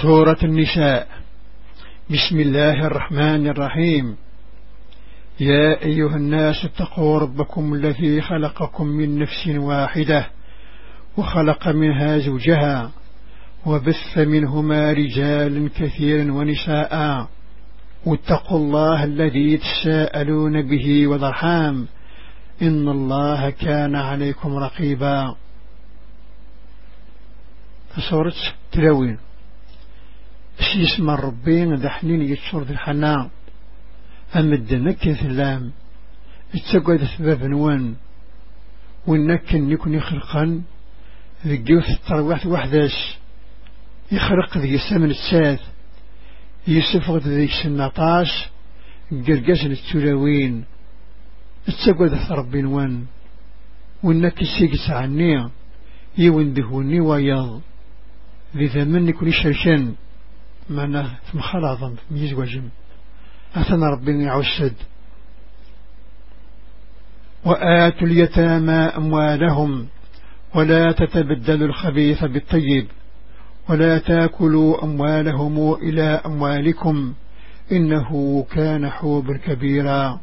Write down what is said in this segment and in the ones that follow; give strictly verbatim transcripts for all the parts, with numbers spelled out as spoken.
سورة النساء. بسم الله الرحمن الرحيم. يا أيها الناس اتقوا ربكم الذي خلقكم من نفس واحدة وخلق منها زوجها وبث منهما رجالا كثيرا ونساء واتقوا الله الذي تساءلون به والأرحام إن الله كان عليكم رقيبا. سورة التلاوين. اسم الربين ذا حنين يتشرد الحنان أمد نكن ثلام اتسقد ثباب نوان والنكن يكون يخلقا ذي جوث التروح وحداش يخرق ذي السمن الساث يسفغد ذي السنطاش قرقاش التلاوين اتسقد ثرب نوان والنكن سيقس عني يوندهوني ويض ذي ثمن يكون يشرشن معنا ثم خلاصا يزوجم أثنى ربنا يعشد. وآتوا اليتامى أموالهم ولا تتبدلوا الخبيث بالطيب ولا تاكلوا أموالهم إلى أموالكم إنه كان حوبا كبيرا.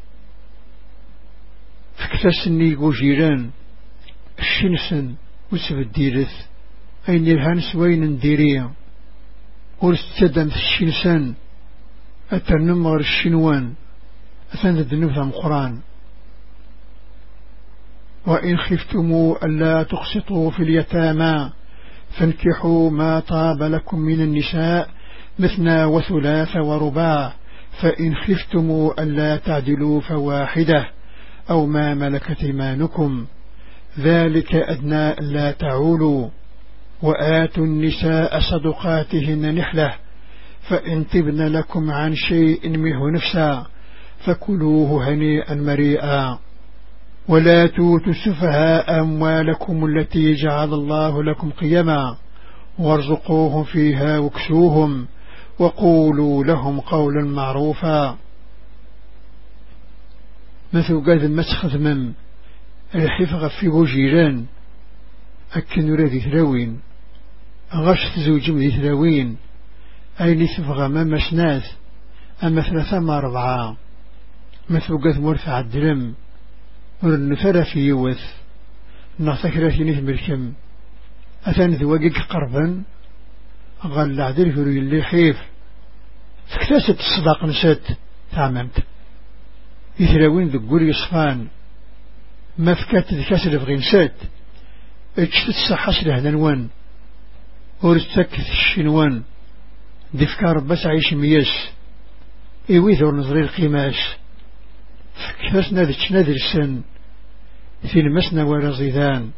فاكتسني قجيران الشنسن وسبديرث أين الهانس وين نديريا ورستدم في الشنسان أتنمغر الشنوان أثنى النفذ القرآن. وإن خفتموا ألا تقسطوا في اليتامى فانكحوا ما طاب لكم من النساء مثنى وثلاث ورباع فإن خفتموا ألا تعدلوا فواحدة أو ما ملكت ايمانكم ذلك أدنى ألا تعولوا. وآتوا النساء صدقاتهن نحلة فإن طبن لكم عن شيء منه نفسا فكلوه هنيئا مريئا. ولا توتوا السفهاء أموالكم التي جعل الله لكم قيما وارزقوهم فيها واكسوهم وقولوا لهم قولا معروفا. مثل قاد مسخذ من الحفظ في وجيران أكن ذي ثلاوين غشت زوجم ذي ثلاوين أين تبغى ما مسناث أما ثلاثة ما ربعة مثل قد مرفع الدرم ورنفر في يوث نعتكر في نثم الكم أثان ذواقك قربا غال عدل في اللي حيف فاكتاسة الصداق نسات تعممت يثلاوين ذقول يصفان ما فكات ذكاسر في غنسات اجتت الصحاش لهنوان ورستكت الشنوان دفكار بس عيش مياس ايويثور نظري القماش فكاس نادش نادر السن في المسنى ورزيدان.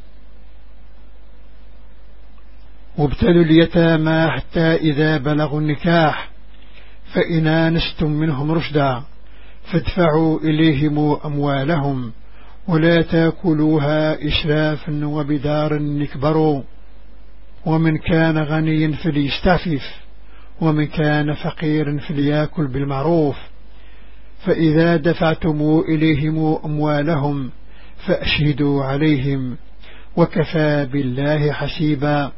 وابتلوا اليتامى حتى إذا بلغوا النكاح فإن آنستم منهم رشدا فادفعوا إليهم أموالهم ولا تاكلوها إسرافا وبدارا يكبروا ومن كان غنيا فليستعفف ومن كان فقيرا فليأكل بالمعروف. فإذا دفعتم إليهم أموالهم فأشهدوا عليهم وكفى بالله حسيبا.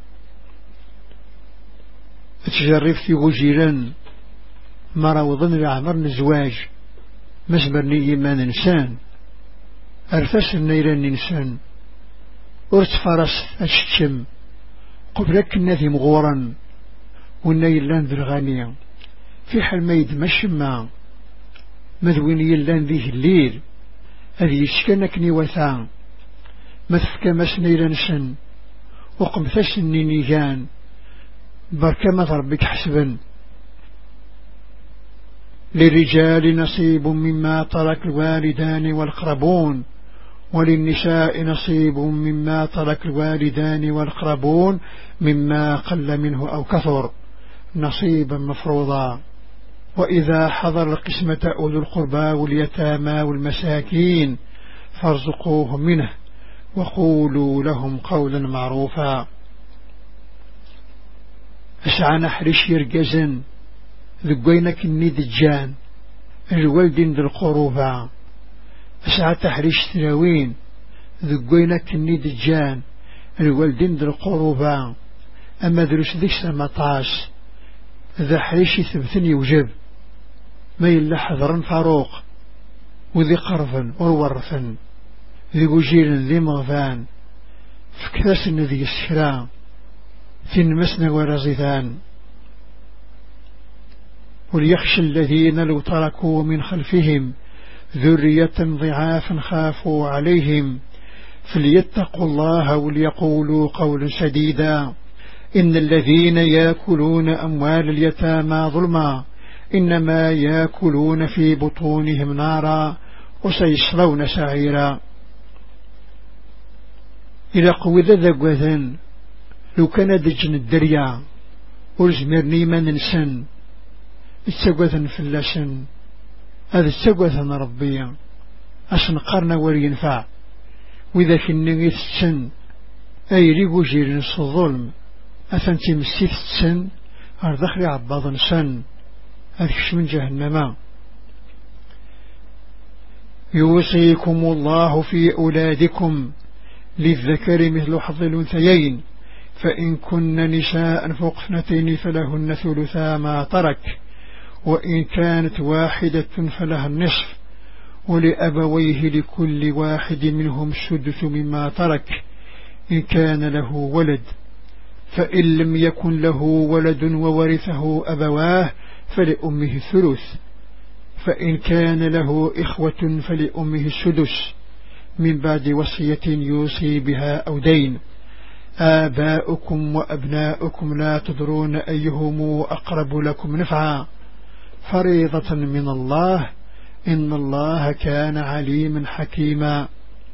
اتجرفت وجيرا مروضا لعمر الزواج مسبرني ما ننسان أرفس النير النسان ارتفرس أشتشم قبلك النذي مغورا والنيلان ذي الغانية في حال ما يدمشما مذويني اللان ذيه الليل هذه يشكنكني وثان مثفك مسنير نسن وقمثش النينيجان بركة ربك حسبا. للرجال نصيب مما ترك الوالدان والأقربون وللنساء نصيب مما ترك الوالدان والأقربون مما قل منه أو كثر نصيبا مفروضا. وإذا حضر القسمة أولو القربى واليتامى والمساكين فارزقوهم منه وقولوا لهم قولا معروفا. أسعى نحرش يرقزن ذقينك النيد الجان الوالدين ذي القروبة أسعى تحريش ثلاوين ذقينك النيد الجان الوالدين ذي القروبة أما دروس ذيك سمطاش ذا حريش ثبتن يوجب ما يلا حذرا فاروق وذي قرفا ورورثا ذي قجيل ذي مغفان فكاس ذي السكرا في المسن ورزثان وليخشى الذين لو تركوا من خلفهم ذرية ضعافا خافوا عليهم فليتقوا الله وليقولوا قولا سديدا إن الذين يأكلون أموال اليتامى ظلما إنما يأكلون في بطونهم نارا وسيصلون سعيرا إلى قوة ذا لو كان دجن الدريا ورزمرني من نسن السقوة فلسن هذا السقوة ربيا أسن قرن ورينفع وإذا كنني السن أي ريقو جيرن الظلم أثنتي مسيث السن أرضخري عباضا سن أذكش من جهنم يوصيكم الله في أولادكم للذكر مثل حظ الأنثيين فإن كن نساء فوق اثنتين فلهن ثلثا ما ترك وإن كانت واحدة فلها النصف ولأبويه لكل واحد منهم السدس مما ترك إن كان له ولد فإن لم يكن له ولد وورثه أبواه فلأمه الثلث فإن كان له إخوة فلأمه السدس من بعد وصية يوصي بها أو دين آباؤكم وأبناؤكم لا تدرون أيهم أقرب لكم نفعا فريضة من الله إن الله كان عليما حكيما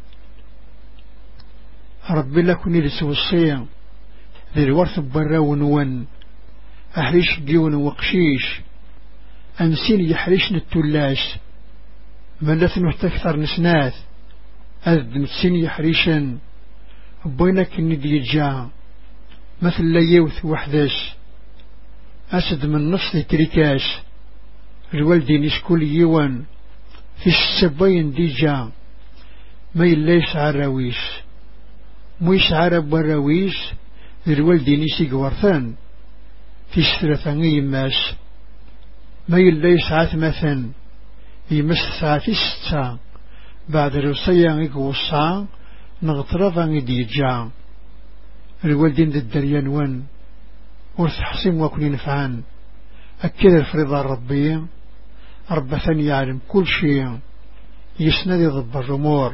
رب لكم نلسوا الصيام ذي الورث براون ون أحريش ديون وقشيش أنسين يحريشن التلاش ملثن تكثر نسناث أذن سين يحريشن بينك الندي الجاع مثل ليوث وحداش أسد من نص تريكاش الوالدين يشكول يوان في السبين ديجا ما يليش عراويش ميش عرب وراويش الوالدين يسيق ورثان في الثلاثان يماس ما يليش عثمثا يمس ساعة الستة بعد الوصية يقوصا نغطرفا يديجا الوالدين ذا الدريان وان ورث حسين وكل نفعان أكد الفريضة الربية رب ثاني يعلم كل شيء يسند ضب الرمور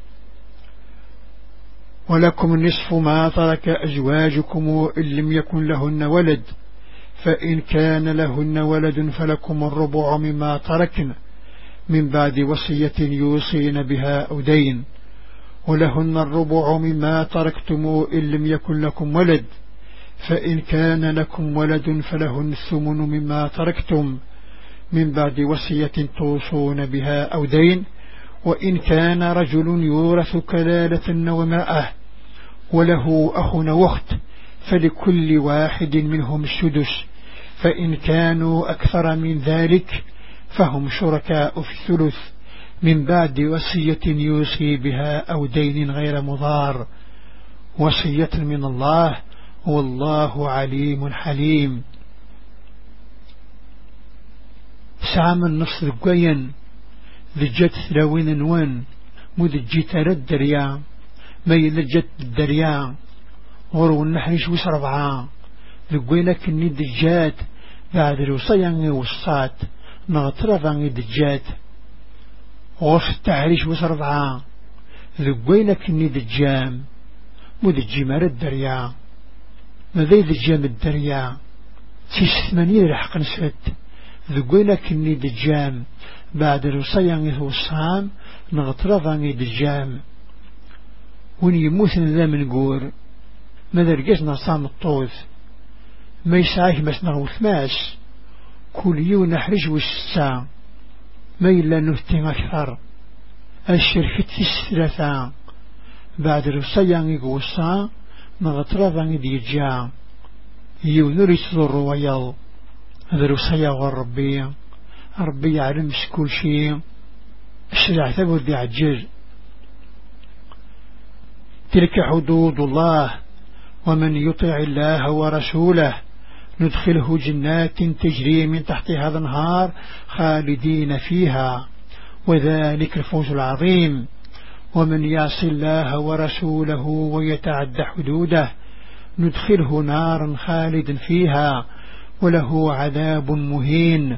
ولكم النصف ما ترك أزواجكم إن لم يكن لهن ولد فإن كان لهن ولد فلكم الربع مما تركن من بعد وصية يوصين بها أو دين ولهن الربع مما تركتم إن لم يكن لكم ولد فإن كان لكم ولد فلهن الثمن مما تركتم من بعد وصية توصون بها أو دين وإن كان رجل يورث كلالة وماءه وله أخ وأخت فلكل واحد منهم السدس فإن كانوا أكثر من ذلك فهم شركاء في الثلث من بعد وصية يوصي بها أو دين غير مضار وصية من الله والله عليم حليم. سعام النص ذقين ذجت ثلاوين وان مذجت الدريا ما يلجت الدريا غرو النحرش وسربعا ذقينك الني دجات بعد الوصيان وصات نغطرفا دجات غرف التعريش وسربعا ذقينك الني دجام مذجي مار الدريا ماذا دجام الدريا سيس ثمانية رحق نسفت ذقينك الني دجام بعد الوصيان وصام نغطرفا دجام وين يموثن ذا من قور ماذا رقسنا صام الطوث ما يسعيه بس نغوث ماس كل يوم نحرج والساعة ما إلا نهتم أكثر الشركة في الثلاثة بعد الوصيان يقوصا نغطرفا ديجا يونري صدر ويل هذا الوصيا والربي ربي يعلم كل شيء الشرع ثبت بعجل تلك حدود الله ومن يطع الله ورسوله ندخله جنات تجري من تحتها الأنهار خالدين فيها وذلك الفوز العظيم. ومن يعص الله ورسوله ويتعد حدوده ندخله نارا خالدا فيها وله عذاب مهين.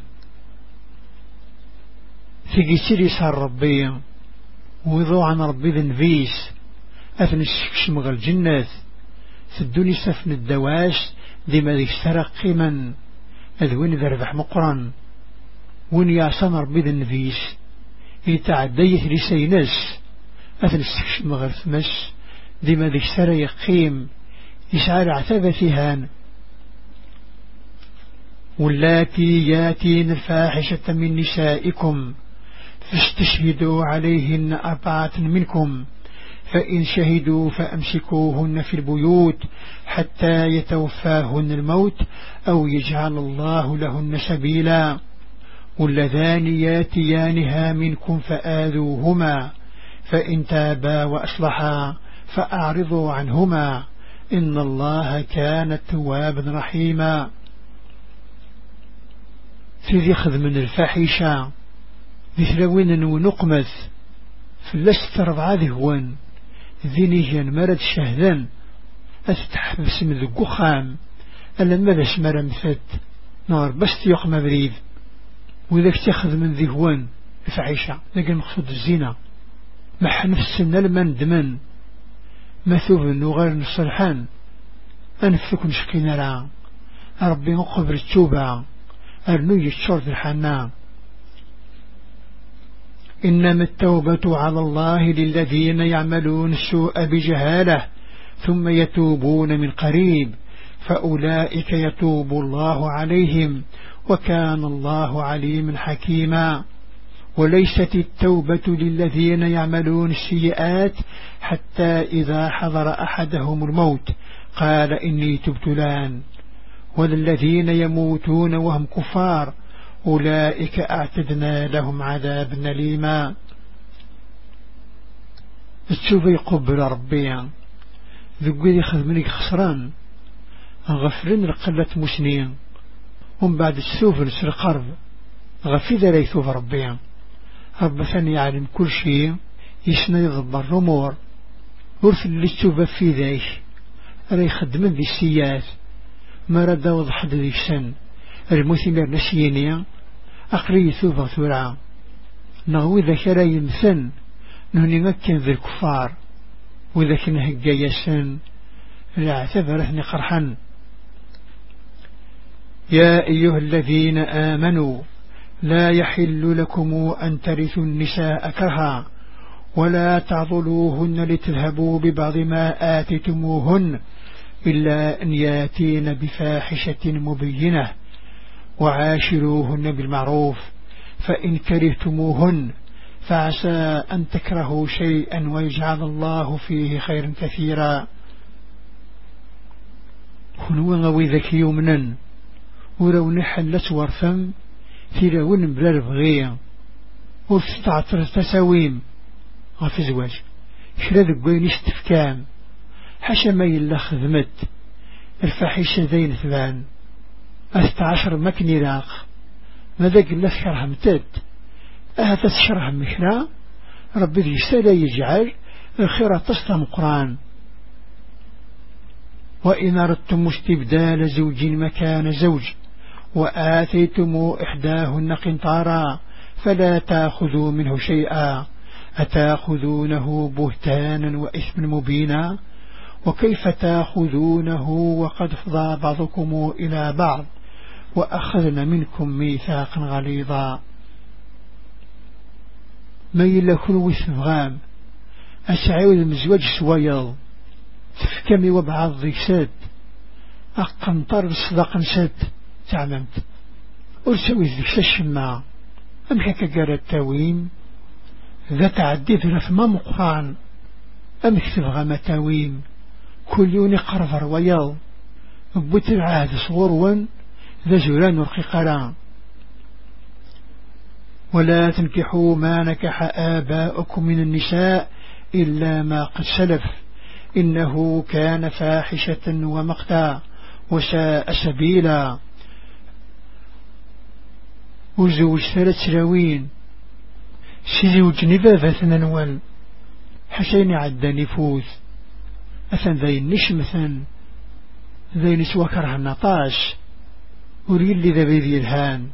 في سيري صار ربي وضو عن ربي ذنفيس أثن الشمغ الجنات سدوني سفن الدواش ديما ذي سرق قيما أذوين ذربح مقرا وين يعصان ربي ذنفيس يتعديث لسينس أثن الشمغ الثمس ديما ذي سرق يقيم يسعى عتبتهان. واللاتي ياتين الفاحشة من نسائكم فاستشهدوا عليهن أربعة منكم فإن شهدوا فأمسكوهن في البيوت حتى يتوفاهن الموت أو يجعل الله لهن سبيلا. واللذان ياتيانها منكم فآذوهما فإن تابا وأصلحا فأعرضوا عنهما إن الله كان توابا رحيما. في خذ من الفاحشة مثلوين ونقمث فلست ربع ذهوان ذيني جان مرد شهدان أتتحبس من ذقو خام ألا ماذا شمر مثد نار بس يقم بريد وإذا تأخذ من ذهوان الفاحشة لكن مقصود الزنا مح نفسنا لمن دمن مثوب النغير نصرحان أنفك نشقينا لا ربي مقبر التوبة أرنوي الشرط الحنان. إنما التوبة على الله للذين يعملون السوء بجهالة ثم يتوبون من قريب فأولئك يتوب الله عليهم وكان الله عليما حكيما. وليست التوبة للذين يعملون السيئات حتى إذا حضر أحدهم الموت قال إني تبت الآن وللذين يموتون وهم كفار أولئك أعتدنا لهم عذابا أليما. التوبة يقبل ربيا ذقوا يخذ منك خسران غفرين لقلة مسنين ومن بعد السوف لسر قرب غفيذا ليثوف ربيا رب ثاني يعلم كل شيء يسنى يضبر الأمور ورث اللي التوبة في ذاك رأي خدمن ذي السيات ما رد وضح ذي السن المثمر نسيني أقري ثوبة ثرع نغوي ذاك رأي يمثن نهني مكن ذي الكفار وذاك نهجا يسن لا اعتبرهني قرحا. يا أيها الذين آمنوا لا يحل لكم أن ترثوا النساء كرها ولا تعضلوهن لتذهبوا ببعض ما آتتموهن إلا أن ياتين بفاحشة مبينة وعاشروهن بالمعروف فإن كرهتموهن فعسى أن تكرهوا شيئا ويجعل الله فيه خيرا كثيرا. كنوا غوي ذكي يمنا ولو نحلت ورثا ثيرون بلا البغية وستعطر تساويم غفي زواج شلا ذقوين استفكام حاشا ما يلا خدمت الفاحشة ذين ثبان أستعشر مكني راق ماذا قلت شرح متد أهذا الشرح مشرا ربي ذي سلا يجعل الخيرة تصطم قرآن. وإن أردتم استبدال زوج مكان زوج وآتيتم إحداهن قنطارا فلا تأخذوا منه شيئا أتأخذونه بهتانا وإثما مبينا وكيف تأخذونه وقد فضى بعضكم إلى بعض وأخذنا منكم ميثاقا غليظا. ميل لكل وثغام أسعود المزواج سويض تفكمي وبعض ذيكساد أقنطر الصداق نساد تعممت أرسوي ذيكسا الشماع أمحك قال التاويم ذا تعديد رثما مقران أمك تبغى متاويم كل يوني قرفر ويض بوت العهد صغروا ذا زران ورقيقران. ولا تنكحوا ما نكح آباؤكم من النساء إلا ما قد سلف إنه كان فاحشة ومقتا وساء سبيلا. وزوج ثلاث راوين سيزوج نبابة ننوال حسين عدى نفوذ أثن ذي النشمثن ذي نسوى كره النطاش وريل لي ذبيذي الهان.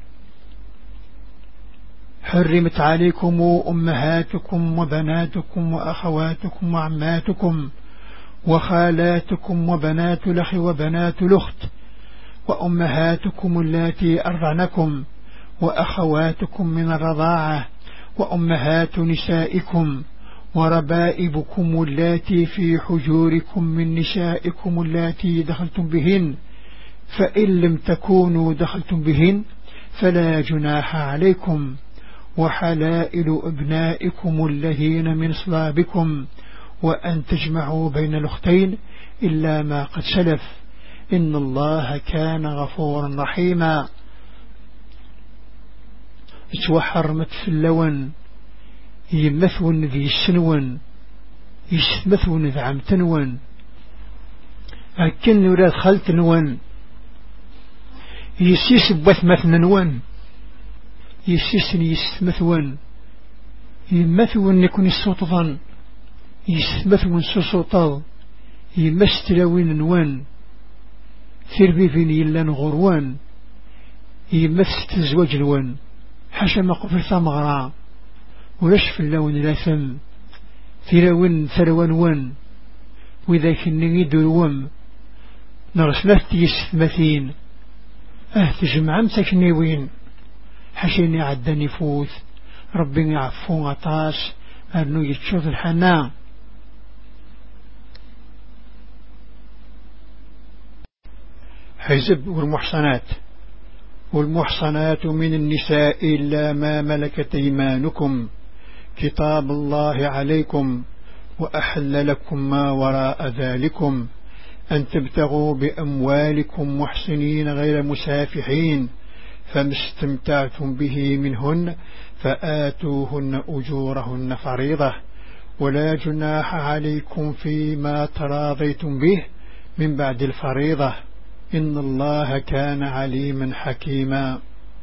حرمت عليكم أمهاتكم وبناتكم وأخواتكم وعماتكم وخالاتكم وبنات الأخ وبنات الأخت وأمهاتكم اللاتي أرضعنكم وأخواتكم من الرضاعة وأمهات نسائكم وربائبكم اللاتي في حجوركم من نسائكم اللاتي دخلتم بهن فإن لم تكونوا دخلتم بهن فلا جناح عليكم وحلائل أبنائكم الذين من صلابكم وأن تجمعوا بين الأختين إلا ما قد سلف إن الله كان غفورا رحيما. اتوحرمت في اللون يمثون ذي السنون يستمثون ذي عمتنون أكن ولاد خلت نون يسيس بثمث نون يسيسن يستمثون يمثون يكون السلطان يستمثون سلطان يمستلوين نوان ثربيفين يلان غروان يمثل الزواج الوان حاشا ما قفل ثمغرا ولش في اللون لا ثم ثروان ثروان وان وإذا كنا يدروم نرسلت يستمثين اه تجمع مسكنيوين حاشيني عدى نفوث ربي يعفو عطاش أنه يتشوف الحنان. حزب والمحصنات والمحصنات من النساء إلا ما ملكت أيمانكم كتاب الله عليكم وأحل لكم ما وراء ذلكم أن تبتغوا بأموالكم محسنين غير مسافحين فما استمتعتم به منهن فآتوهن أجورهن فريضة ولا جناح عليكم فيما تراضيتم به من بعد الفريضة إن الله كان عليما حكيما.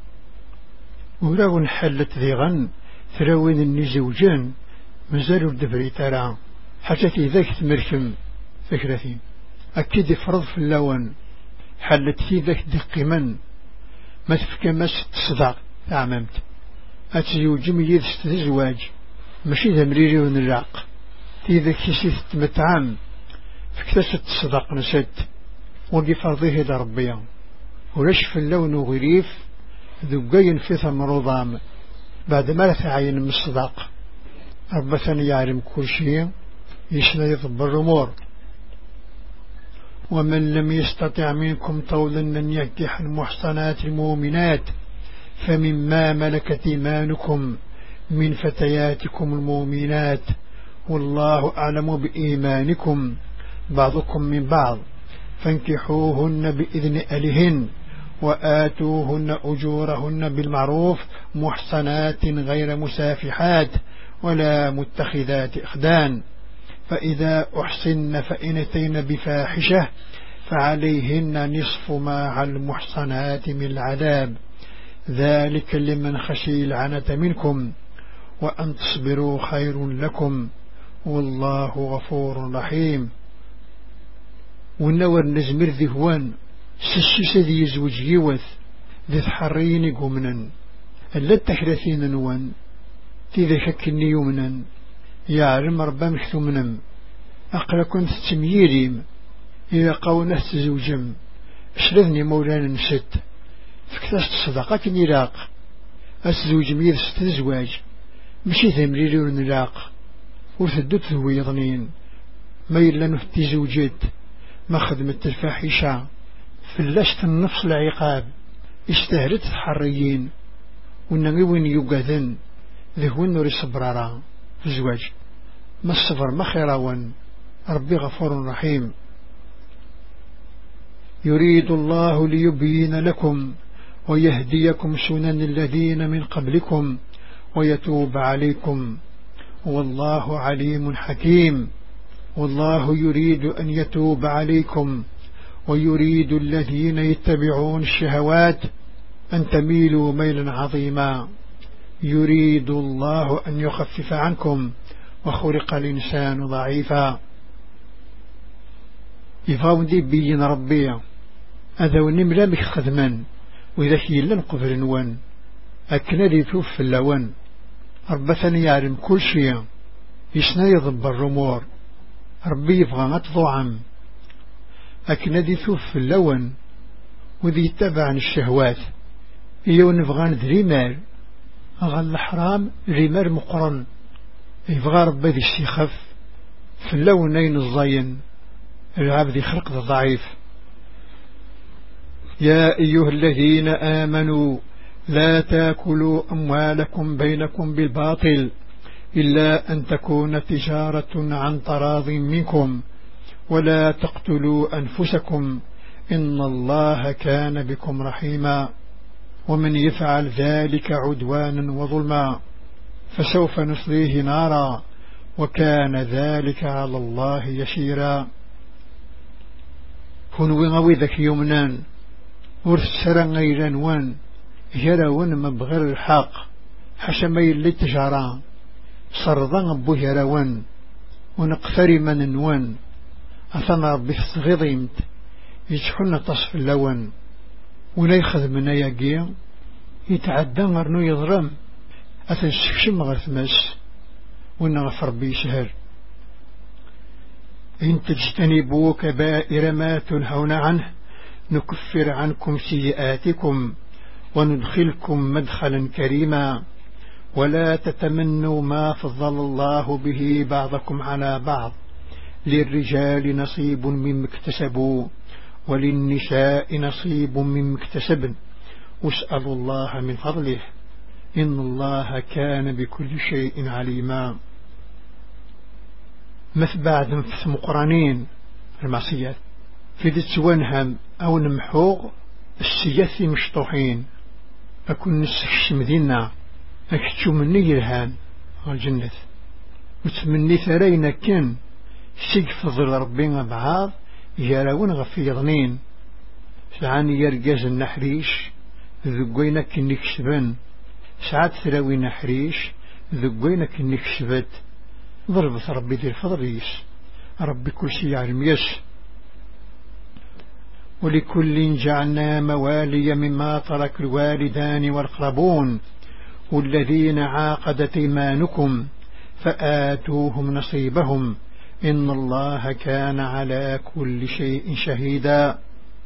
ولو انحلت ذي غن ثروين النزوجان مازالوا الدبري ترى حتى ذاك تمركم فكرتين أكيد فرض في اللون حلت في ذاك دقي من ما تفكى ما تصدق تعممت أتزوج ميز تزواج ماشي ذا مريري ونراق في ذاك يسيث تمتعام فكتست تصدق نسد ودي فرضيه دا ربيا ولش في اللون غريف ذقين في ثمر ضام بعد ما تعين من الصداق رب ثاني يعلم كل شيء يشنا يضبر الأمور. ومن لم يستطع منكم طولا أن ينكح المحصنات المؤمنات فمما ملكت إيمانكم من فتياتكم المؤمنات والله أعلم بإيمانكم بعضكم من بعض فانكحوهن بإذن أهلهن وآتوهن أجورهن بالمعروف محصنات غير مسافحات ولا متخذات أخدان فإذا أحصن فإن أتين بفاحشة فعليهن نصف ما على المحصنات من العذاب ذلك لمن خشي العنة منكم وأن تصبروا خير لكم والله غفور رحيم. ونور نزمر ذهوان سسس ذي يزوج يوث ذي تحرين قمنا ألا التحرثين نوان تذي شكني يمنا يعلم ربا مشتمنا أقل كنت تمييريم إذا قونا تزوجم أشرذني مولانا نشد فكتاست صدقات نراق أتزوج مير ستزواج مشي ثمريري ونراق وثدت ذو يضنين ما يلا نفتي زوجت ما خدمت الفاحشة فلشت النفس العقاب اشتهرت الحريين ونغي وين يقاذن ذهون نوري صبرارا في الزواج ما الصبر ما خيراون ربي غفور رحيم. يريد الله ليبين لكم ويهديكم سنن الذين من قبلكم ويتوب عليكم والله عليم حكيم. والله يريد أن يتوب عليكم ويريد الذين يتبعون الشهوات أن تميلوا ميلا عظيما يريد الله أن يخفف عنكم وخلق الإنسان ضعيفا. يفاون دي بيين ربي هذا ونملا بك خدما وإذا كيلن قبل نوان أكنا دي توف في اللوان ربثني يعلم كل شيء يسنا يضب الرمور ربي يبغى أطضعم أكنا دي توف في اللوان وذي يتبع عن الشهوات إيو نبغى ذريمال أغل الحرام ريمال مقرن يبغى ربي ذي السيخف في اللون نين الزين العبد يخلق ضعيف. يا أيها الذين آمنوا لا تاكلوا أموالكم بينكم بالباطل إلا أن تكون تجارة عن تراض منكم ولا تقتلوا أنفسكم إن الله كان بكم رحيما ومن يفعل ذلك عدوانا وظلما فسوف نصليه نارا وكان ذلك على الله يسيرا. كنوا غوي ذاك يومنان ورسرا غيران وان هراون مبغر الحق حشمي اللي تجارا صرضا أبو هراون ونقفر من نوان أثنى ربي صغيضيمت يتحن تصف اللون ونيخذ من ياقيا يتعدى غرنو يضرم أتنسكشم غرثمس ونغفر بي سهر. إن تجتنبوا كبائر ما تنهون عنه نكفر عنكم سيئاتكم وندخلكم مدخلا كريما ولا تتمنوا ما فضل الله به بعضكم على بعض للرجال نصيب مما اكتسبوا وللنساء نصيب مما اكتسبن واسألوا الله من فضله إن الله كان بكل شيء عليما. مثل بعد في مقرانين المعصيات في ذي تسوانهم أو نمحوغ السياثي مشطوحين أكون نسخش مدينة أكتشو مني يرهان الجنة وتمني ثرينا كان سيقفض ربنا بعض يراون غفي يضنين سعاني يرقاز النحريش ذقوينا كنك شبان ساعات ثراوي نحريش ذقوينا كنك شبات ضربت ربي ذي الفضريس ربي كل شيء علم يس. ولكل جعلنا موالي مما ترك الوالدان والأقربون والذين عاقدت أيمانكم فآتوهم نصيبهم إن الله كان على كل شيء شهيدا.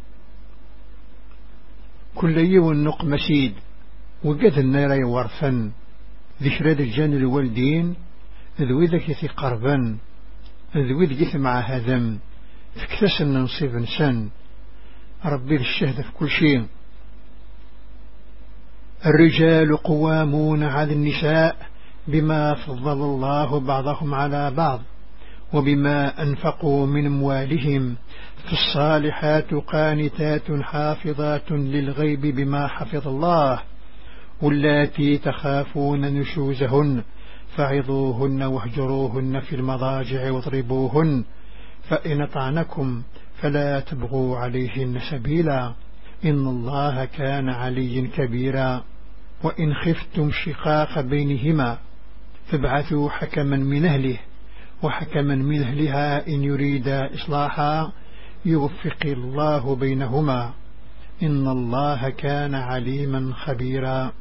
كل يوم نق مسيد وقد النار يورثا ذكر الجن الوالدين ذوي ذاك يثي قربا ذوي ذاك مع هذم فكتسن نصيب نسان ربي الشهد في كل شيء. الرجال قوامون على النساء بما فضل الله بعضهم على بعض وبما أنفقوا من أموالهم فالصالحات قانتات حافظات للغيب بما حفظ الله واللاتي تخافون نشوزهن فعظوهن واهجروهن في المضاجع واضربوهن فإن طعنكم فلا تبغوا عليهن سبيلا إن الله كان علي كبيرا. وإن خفتم شقاق بينهما فابعثوا حكما من أهله وحكما من أهلها إن يريدا إصلاحا يوفق الله بينهما إن الله كان عليما خبيرا.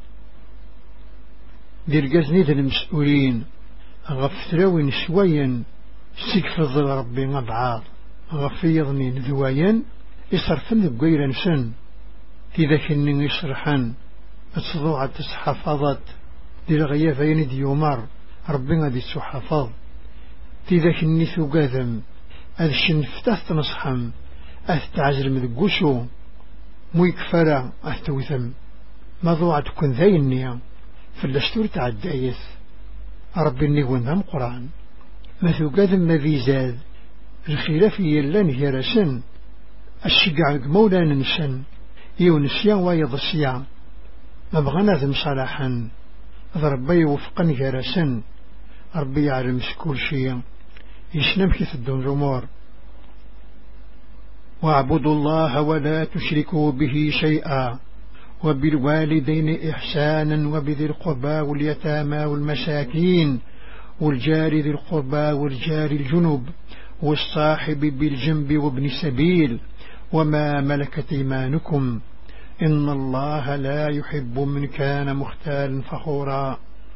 ديرقزني ذا المسؤولين غفتروين شويا سيكفض ربي مبعاض غفيضني ذويا يصرفن بقير نسن تذاك النين يصرحن تصدوع تسحفظت دي الغيافين ديومر ربنا دي تسحفظ تذاك النيثو قاذم أذشن فتاث تنصحم أثتعزل مذقوشو مو يكفر أهتوثم مضوعة تكون ذي النية فالأشتور تعدايث ربي النيوان هم قرآن مثو قاذم مذي زاد الخلاف يلان هيرسن الشقع مولانا نسن يونسيا ويضسيا مبغنا ذم صلاحا ربي يوفقن هيرسن ربي يعلم كل شيء يسنم كيف الدون الأمور. واعبدوا الله ولا تشركوا به شيئا وبالوالدين إحسانا وبذي القربى واليتامى والمساكين والجار ذي القربى والجار الجنب والصاحب بالجنب وابن السبيل وما ملكت ايمانكم إن الله لا يحب من كان مختالا فخورا.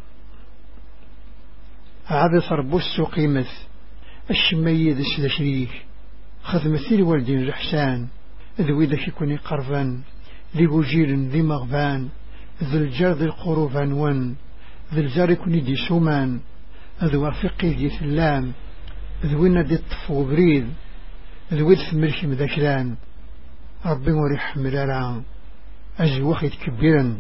عاد صربوس قيمة الشميد السلشريك خذ مثيل والدين الإحسان ذو ذاك يكون قربان ذي وجيل ذي مغبان ذي الجار ذي القروفان ون ذي الجار يكون دي سومان ذو فقه دي ثلام ذو دي الطفو بريد ذو ذي ثمرك مذاكران ربي وريح ملالان أزوخي كبيرا.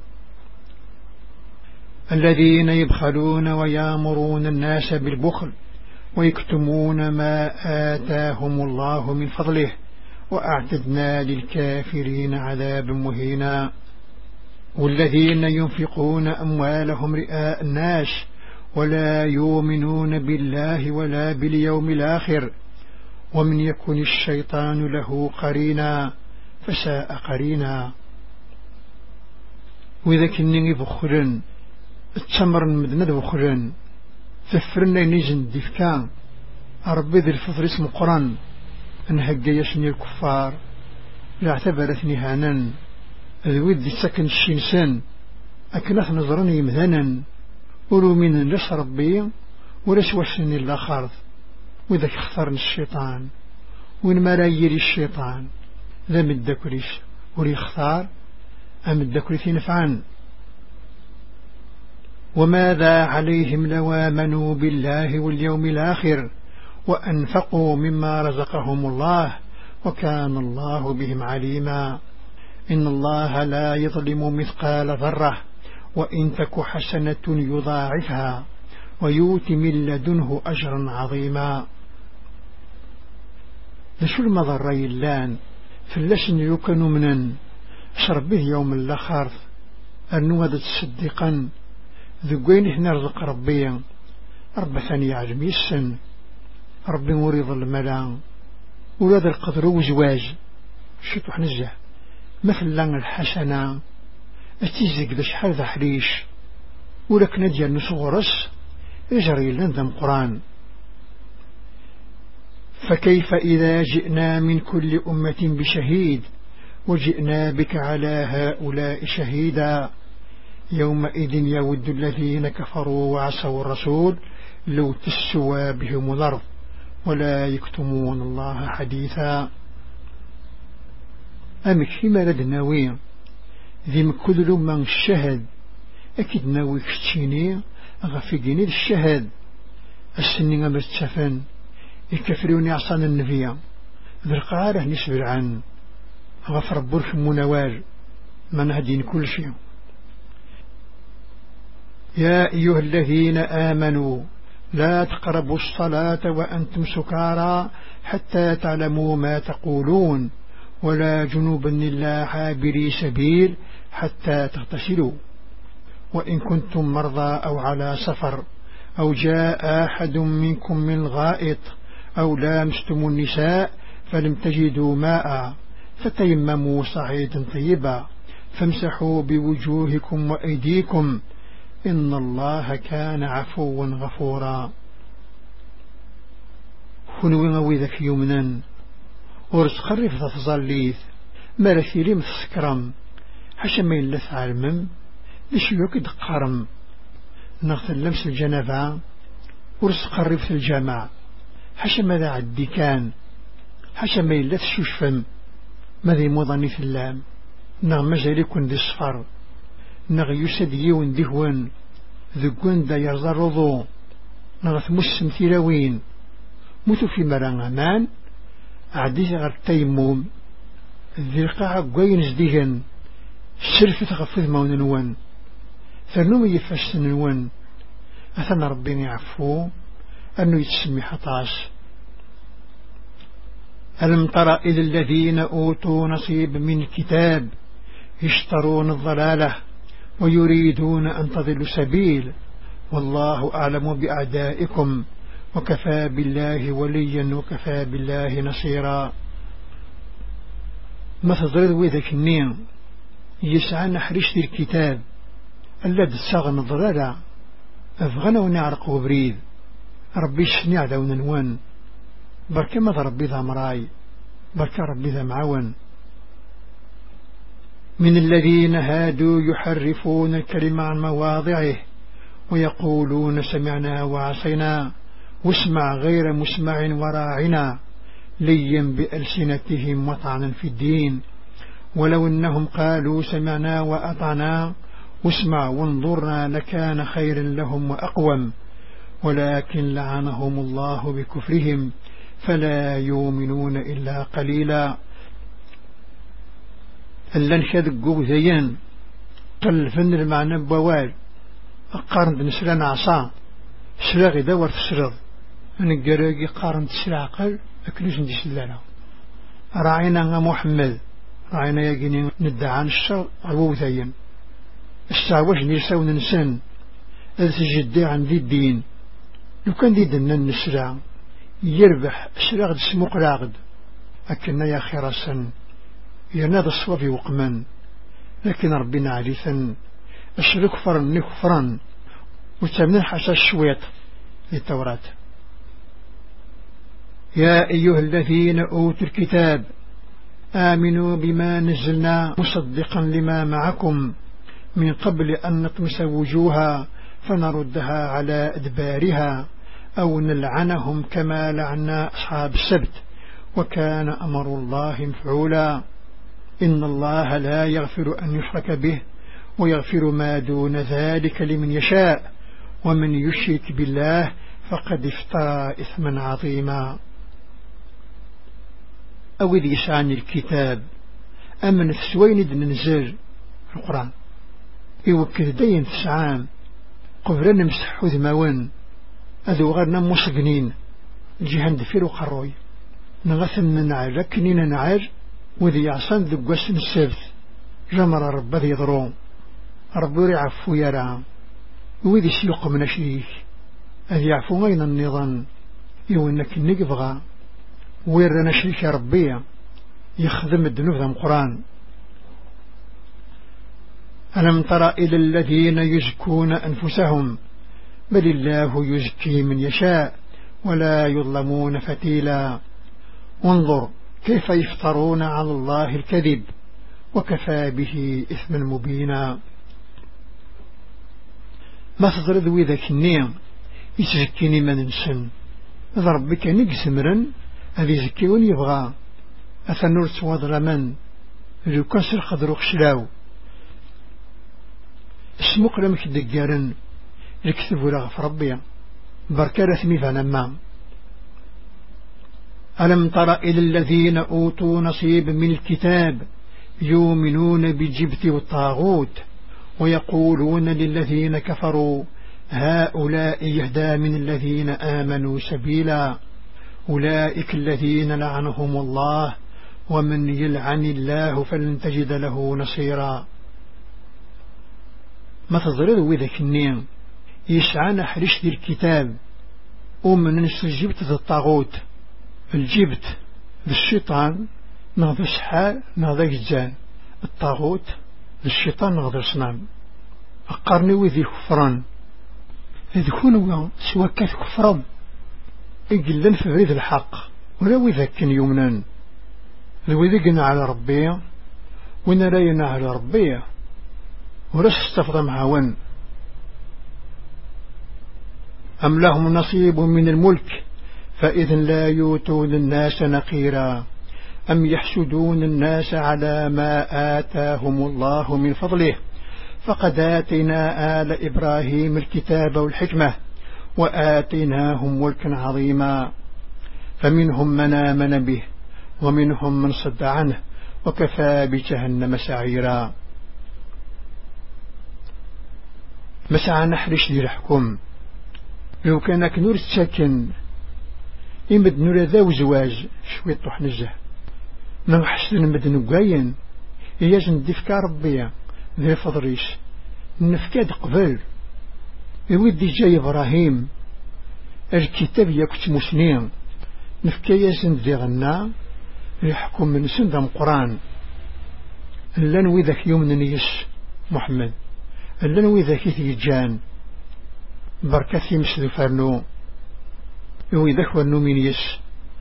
الذين يبخلون ويامرون الناس بالبخل ويكتمون ما آتاهم الله من فضله وأعتدنا للكافرين عذابا مهينا. والذين ينفقون أموالهم رئاء الناس ولا يؤمنون بالله ولا باليوم الآخر ومن يكن الشيطان له قرينا فساء قرينا. وإذا كنني بخلن التمر المدنة بخلن ثفرنا نيزن ديفكان ربي ذي الفضل اسم قران انهجا يسني الكفار لا اعتبرتني هانا الود سكن الشنسان أكنث نظرني مذانا ولو من لس ربي ولس وسني الآخر وإذا اختارني الشيطان وإن ما لا يري الشيطان ذا مدكريش ولي اختار أمدكريثي نفعان. وماذا عليهم لو آمنوا بالله واليوم الآخر وأنفقوا مما رزقهم الله وكان الله بهم عليما. إن الله لا يظلم مثقال ذرة وإن تك حسنة يضاعفها ويؤت من لدنه أجرا عظيما. ذشو المضري اللان فلسن يكن منا شرب به يوم الآخر أنه هذا تصدقا ذقين إحنا رزق ربيا رب ثاني عجم السن ربي مريض الملا ولاد القدر وزواج شتو حنزه مثل لان الحسنة اتيزيك ذا شحال ذا حريش ولك نديا نصغرس يجري لنا قرآن. فكيف إذا جئنا من كل أمة بشهيد وجئنا بك على هؤلاء شهيدا يومئذ يود الذين كفروا وعصوا الرسول لو تسوى بهم الأرض ولا يكتمون الله حديثا. أمك فيما لدناوي ذي مكذل من الشهد أكيد ناوي كتشيني غفقيني الشهد السنين أمرتشفن يكفروني عصان النبي ذي القعارة نسبر عن غفر برف منوار من هدين كل شيء. يا أيها الذين آمنوا لا تقربوا الصلاة وأنتم سكارى حتى تعلموا ما تقولون ولا جنوبا إلا عابري سبيل حتى تغتسلوا وإن كنتم مرضى أو على سفر أو جاء أحد منكم من الغائط أو لامستم النساء فلم تجدوا ماء فتيمموا صعيدا طيبا فامسحوا بوجوهكم وأيديكم إن الله كان عفوا غفورا. خنوين وذاك يومنا ورس خرف تظليث مرثيلي مثسكرم حشمين لث عالمم لشيوك دقارم نغثل لمس الجنفة ورس خرف في الجامع حشم ذا عدي كان حشمين لث شوشفم ماذي مضاني في اللام نغ مجالكن دي الصفر نغ يسدي وندهون ذقون دا يرضى الرضو نغث مسم ثيروين موتو في مران أمان عديث غير التيموم ذي القاعة قوين زديهن السرف تغفذ مون نوان ثرنوم يفشت نوان أثنى ربين يعفو أنه يتسمي حطاش. ألم تر إذ الذين أوتوا نصيب من الكتاب يشترون الضلالة ويريدون أن تضلوا سبيل والله أعلم بأعدائكم وكفى بالله وليا وكفى بالله نصيرا. ما تضرد وذاك النين يسعى نحرش دي الكتاب ألا دساغ نضرارا أفغانا ونعرق وبريد ربي شنيع ذا وننوان بركة ما ربي ذا مراي بركة ربي ذا معاون. من الذين هادوا يحرفون الكلمة عن مواضعه ويقولون سمعنا وعصينا واسمع غير مسمع وراعنا ليا بألسنتهم وطعنا في الدين ولو أنهم قالوا سمعنا وأطعنا واسمع وانظرنا لكان خيرا لهم وأقوم ولكن لعنهم الله بكفرهم فلا يؤمنون إلا قليلا. ألا نشدقوا زيان قلفن المعنى بوال أقارن نسلان عصا سلاغي دور في السرض أنا قراقي قارن تسلع قل أكلوش ندي سلانا راعينا محمد راعينا يقيني ندعان الشر عبو زيان استعوش نيساو ننسان هذا سجدي عن ذي الدين لو كان ذي دنا النسلع يربح سلاغد سموق راغد أكنا يا خيرسا ينادى الصواب وقمان لكن ربنا عليثا أشرك فرن نكفرن وتمنى حسا الشويط للتوراة. يا أيها الذين أوتوا الكتاب آمنوا بما نزلنا مصدقا لما معكم من قبل أن نطمس وجوها فنردها على أدبارها أو نلعنهم كما لعنا أصحاب السبت وكان أمر الله مفعولا. إن الله لا يغفر أن يشرك به ويغفر ما دون ذلك لمن يشاء ومن يشرك بالله فقد افترى إثما عظيما. أو إذ يسعني الكتاب أمن ثسوين دننزل القرآن يوكل دين تسعام قبرنا مسحو ذماوان أذو غرنا مصقنين الجهان دفير وقروي نغثم من نعر لكنين نعر وذي يعصان ذو قسم السبت جمر رب ذي ضرون رب يعفو يرى وذي سيق من شريك أذي يعفو غين النظام يوانك النقفغا ويرنا شريك ربية يخدم الدنوب ذا القرآن. ألم تر إلى الذين يزكون أنفسهم بل الله يزكي من يشاء ولا يظلمون فتيلا. انظر كيف يفترون على الله الكذب وكفى به إثما مبينا. ما تضرد وذاك النيم يتزكيني من نسن إذا ربك نقسمرا هذا يزكيون يبغى أثنور سواد من لو كسر خضروك شلاو اسمك لمك دقارن الكتب ولا في ربي بركة رثمي فنما. ألم تر إلى الذين أوتوا نصيب من الكتاب يؤمنون بالجبت والطاغوت ويقولون للذين كفروا هؤلاء يهدى من الذين آمنوا سبيلا أولئك الذين لعنهم الله ومن يلعن الله فلن تجد له نصيرا. ما تضرد وذاك النيم يسعى حرش دي الكتاب ومن نسل الجبت ذا الطاغوت الجبت بالشيطان نغض سحال نغض جزان الطاغوت بالشيطان نغض صنام أقارني وذي كفران إذ كونوا سوى كيف كفران إقلن في بريد الحق ولا وذاك يومنا وذاكنا على ربي ونراينا على ربي ولا استفضى معاون. أم لهم نصيب من الملك فإذا لا يؤتون الناس نقيرا أم يحسدون الناس على ما آتاهم الله من فضله فقد آتينا آل إبراهيم الكتاب والحكمة وآتيناهم ملكا عظيما فمنهم من آمن به ومنهم من صد عنه وكفى بجهنم سعيرا. مسعى نحرش دي الحكم لو كانك نور الساكن إمد نور ذا وزواج شوية طح نزه نحسن مد نقاين يجن دفكا ربيا ذي فضريش نفكاد قبل يودي جاي إبراهيم الكتاب يكت مسنين نفكا يزن ذي غنا يحكم من سندم قرآن لن وذاك يوم نيس محمد لن وذاك يتجان بركة مسد فرنو وذاك ورنو من يس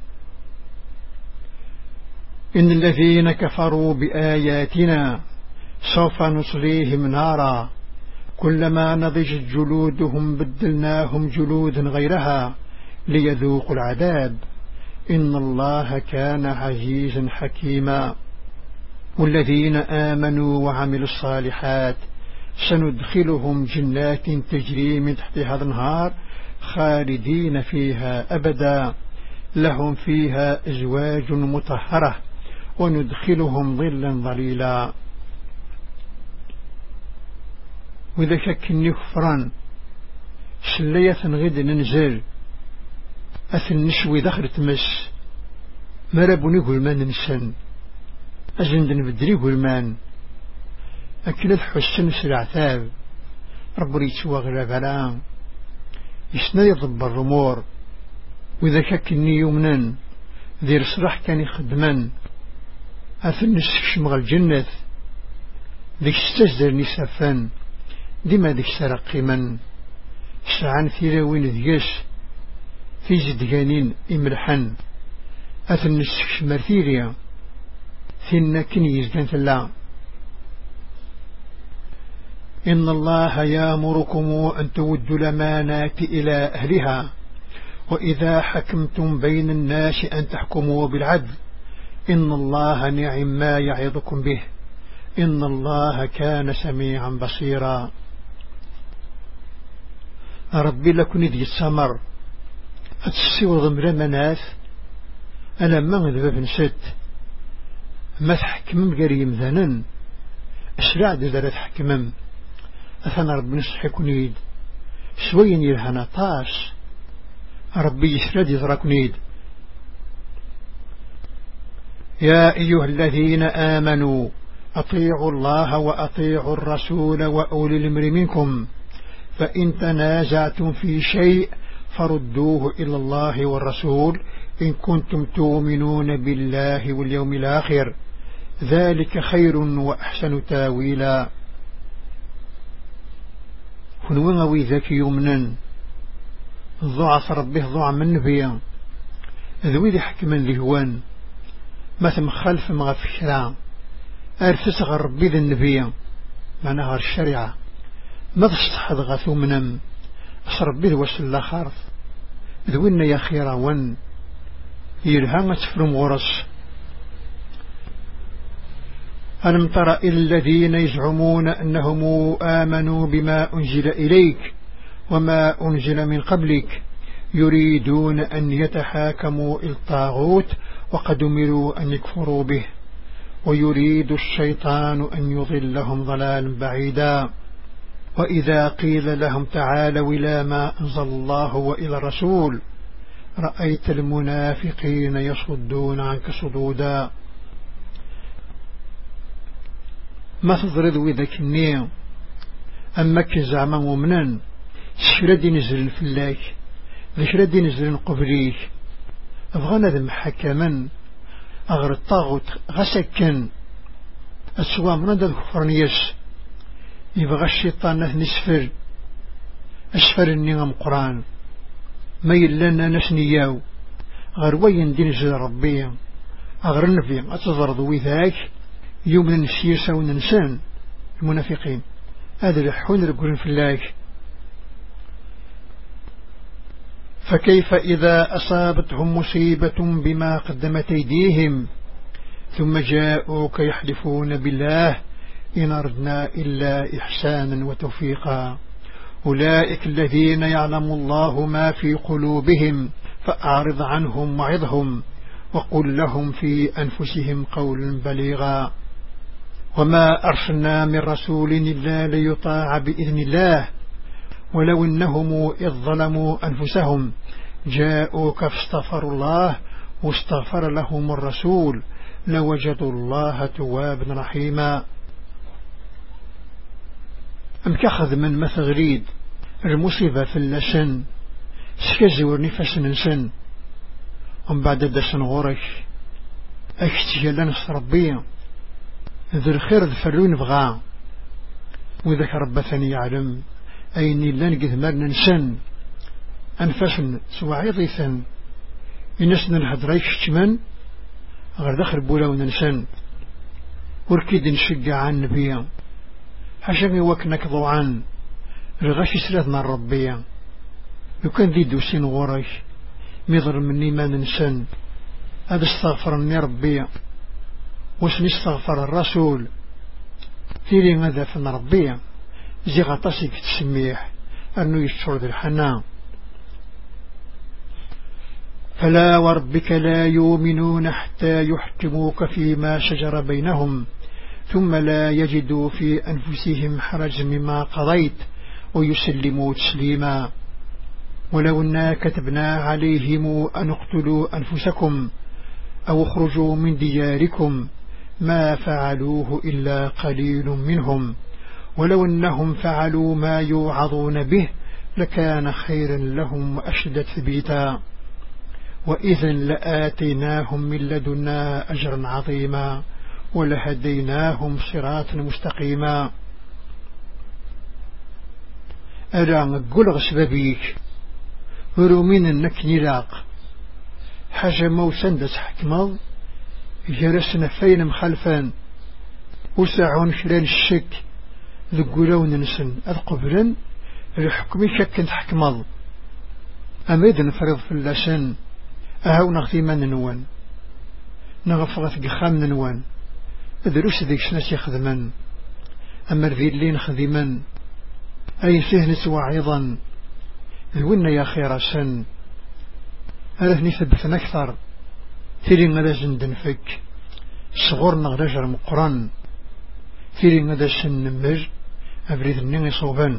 إن الذين كفروا بآياتنا سوف نصليهم نارا كلما نضجت جلودهم بدلناهم جلودا غيرها ليذوقوا العذاب إن الله كان عزيزا حكيما والذين آمنوا وعملوا الصالحات سندخلهم جنات تجري من تحتها الأنهار خالدين فيها أبدا لهم فيها أزواج مطهرة وندخلهم ظلا ظليلا وإذا شكني كفران سلية غد ننزل أثن نشوي دخل تمس مربني قلمان نسن أزند نبدري قلمان أكلت حسن سلعتاب ربري تسوى غلابلان يسنا يضب الرمور وإذا شكني يومنا ذي رسرح كان يخدمان أثن نسكشمغ الجنة ذيك استجدر نسافان ديما ذيك سرقي من سعان ثيراوين ذيش في زدقانين إمرحن أثن نسكش مرثيريا ثينا كنيز كانت الله إن الله يامركم أن تودوا الأمانات إلى أهلها وإذا حكمتم بين الناس أن تحكموا بالعدل إن الله نعم ما يعظكم به إن الله كان سميعا بصيرا ربي لكن ذي السمر أتسيو ضمر مناث أنا من ذباب نسد ما تحكمم قريم ذنن أسرع ذا تحكمم أثنى ربي نصحكنيد سوين يلهنا طاس ربي يسرد يذركنيد يا أيها الذين آمنوا أطيعوا الله وأطيعوا الرسول وأولي الأمر منكم فإن تنازعتم في شيء فردوه إلى الله والرسول إن كنتم تؤمنون بالله واليوم الآخر ذلك خير وأحسن تاويلا هنوغوي ذاك يومنا ضعف ربه ضع من نبيا ذوي ذي حكما لهوان مثل خلف مغفشرا أرتسغ ربي ذي النبيا معناها الشريعة ما تستحض غثو منم أصربي ذي وسل الآخر ذوينا يا خيرا ون يلهام تفرم غرس ألم تر إلى الذين يزعمون أنهم آمنوا بما أنزل إليك وما أنزل من قبلك يريدون أن يتحاكموا إلى الطاغوت وقد أمروا أن يكفروا به ويريد الشيطان أن يضلهم ضلالا بعيدا وإذا قيل لهم تعالوا إلى ما أنزل الله وإلى الرسول رأيت المنافقين يصدون عنك صدودا ما تضرد وذاك النية أما كزعما مؤمنا شردي نزل في الله شردي نزل قبليك أبغانا ذا محكما أغر الطاغوت غسكا أسوا من هذا الكفرنيس يبغى الشيطان نسفر أسفر النظام قرآن ما يلنا نسنياو غير وين دين زل ربي أغر النبي أتضرد وذاك يوم نسيسا وننسان المنافقين هذا الحون رقون في الله فكيف إذا أصابتهم مصيبة بما قدمت أيديهم ثم جاءوك يحلفون بالله إن أردنا إلا إحسانا وتوفيقا أولئك الذين يعلم الله ما في قلوبهم فأعرض عنهم وعظهم وقل لهم في أنفسهم قولا بليغا وما أرسلنا من رسول إلا ليطاع بإذن الله ولو إنهم إذ ظلموا أنفسهم جاءوك فاستغفروا الله واستغفر لهم الرسول لوجدوا الله توابا رحيما أم كأخذ من مثغريد المصيبة في اللسن سكزور نفس نسن أم بعد دسن غورش أكتجل نص ربيا ذو الخير ذفرون بغا وذاك رب ثاني يعلم أين لن قذمر ننسن أنفسن سوى عيضيثا إنسنا الهدريك شتمن غير دخل بولا وننسن وركيد نشجع عن نبيا حشاني وكنك ضوعان الغاشي سلاتنا الربية يكون ذي دوسين غوريش ميضر مني ما ننسن هذا استغفرني ربيا واسمي استغفر الرسول ثيري ماذا فن ربيا زي غطاسي تسميح أنه يشعر ذي الحنان فلا وربك لا يؤمنون حتى يحكموك فيما شجر بينهم ثم لا يجدوا في أنفسهم حرج مما قضيت ويسلموا تسليما ولو أننا كتبنا عليهم أن اقتلوا أنفسكم أو اخرجوا من دياركم ما فعلوه إلا قليل منهم ولو أنهم فعلوا ما يوعظون به لكان خيرا لهم وأشد تثبيتا وإذا لآتيناهم من لدنا أجرا عظيما ولهديناهم صراطا مستقيما ألا نقول غسبابيك ورومين أنك نلاق حاجة موسندس حكمض جرسنا فين مخالفان وسعون شلال الشك ذقولون نسن أذقبلا الحكم شك حكمض أميد نفرض في اللسان أهو نغثيما ننوان نغفغث قخام ننوان ادروس ذيك سناس يخدمان أما الذيلين خذيما أي فيه نسوى عيضا ذونا يا خير سن أرثني ثبثنا أكثر ثيري غدا زندنفك صغور نغرجر مقران ثيري غدا سنمج أبريد النين صوبان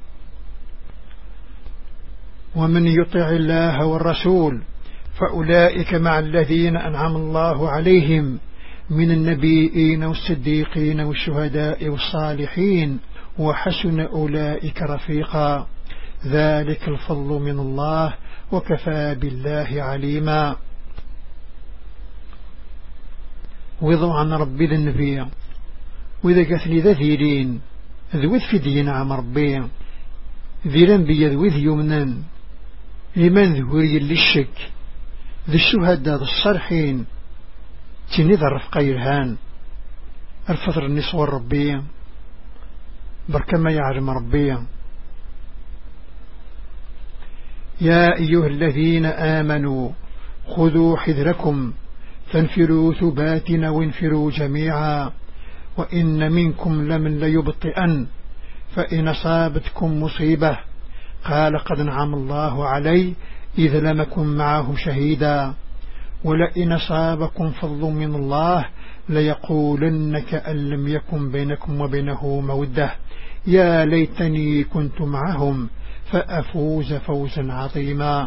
ومن يطع الله والرسول فأولئك مع الذين أنعم الله عليهم من النبيين والصديقين والشهداء والصالحين وحسن أولئك رفيقا ذلك الفضل من الله وكفى بالله عليما وضع عن ربي ذا النبي وإذا قثني ذا ذيرين ذوذ في دين عم ربي ذيران بيذوذ يمنان لمن ذهوري للشك ذي الشهداء ذا الصرحين تنذ الرفقا يرهان الفطر النسوة الربية بركما يعلم ربيا يا أيها الذين آمنوا خذوا حذركم فانفروا ثبات وانفروا جميعا وإن منكم لمن ليبطئن فإن أصابتكم مصيبة قال قد نعم الله علي إذ لم أكن معه شهيدا ولئن أصابكم فضل من الله ليقولن كأن لم يكن بينكم وبينه مودة يا ليتني كنت معهم فأفوز فوزا عظيما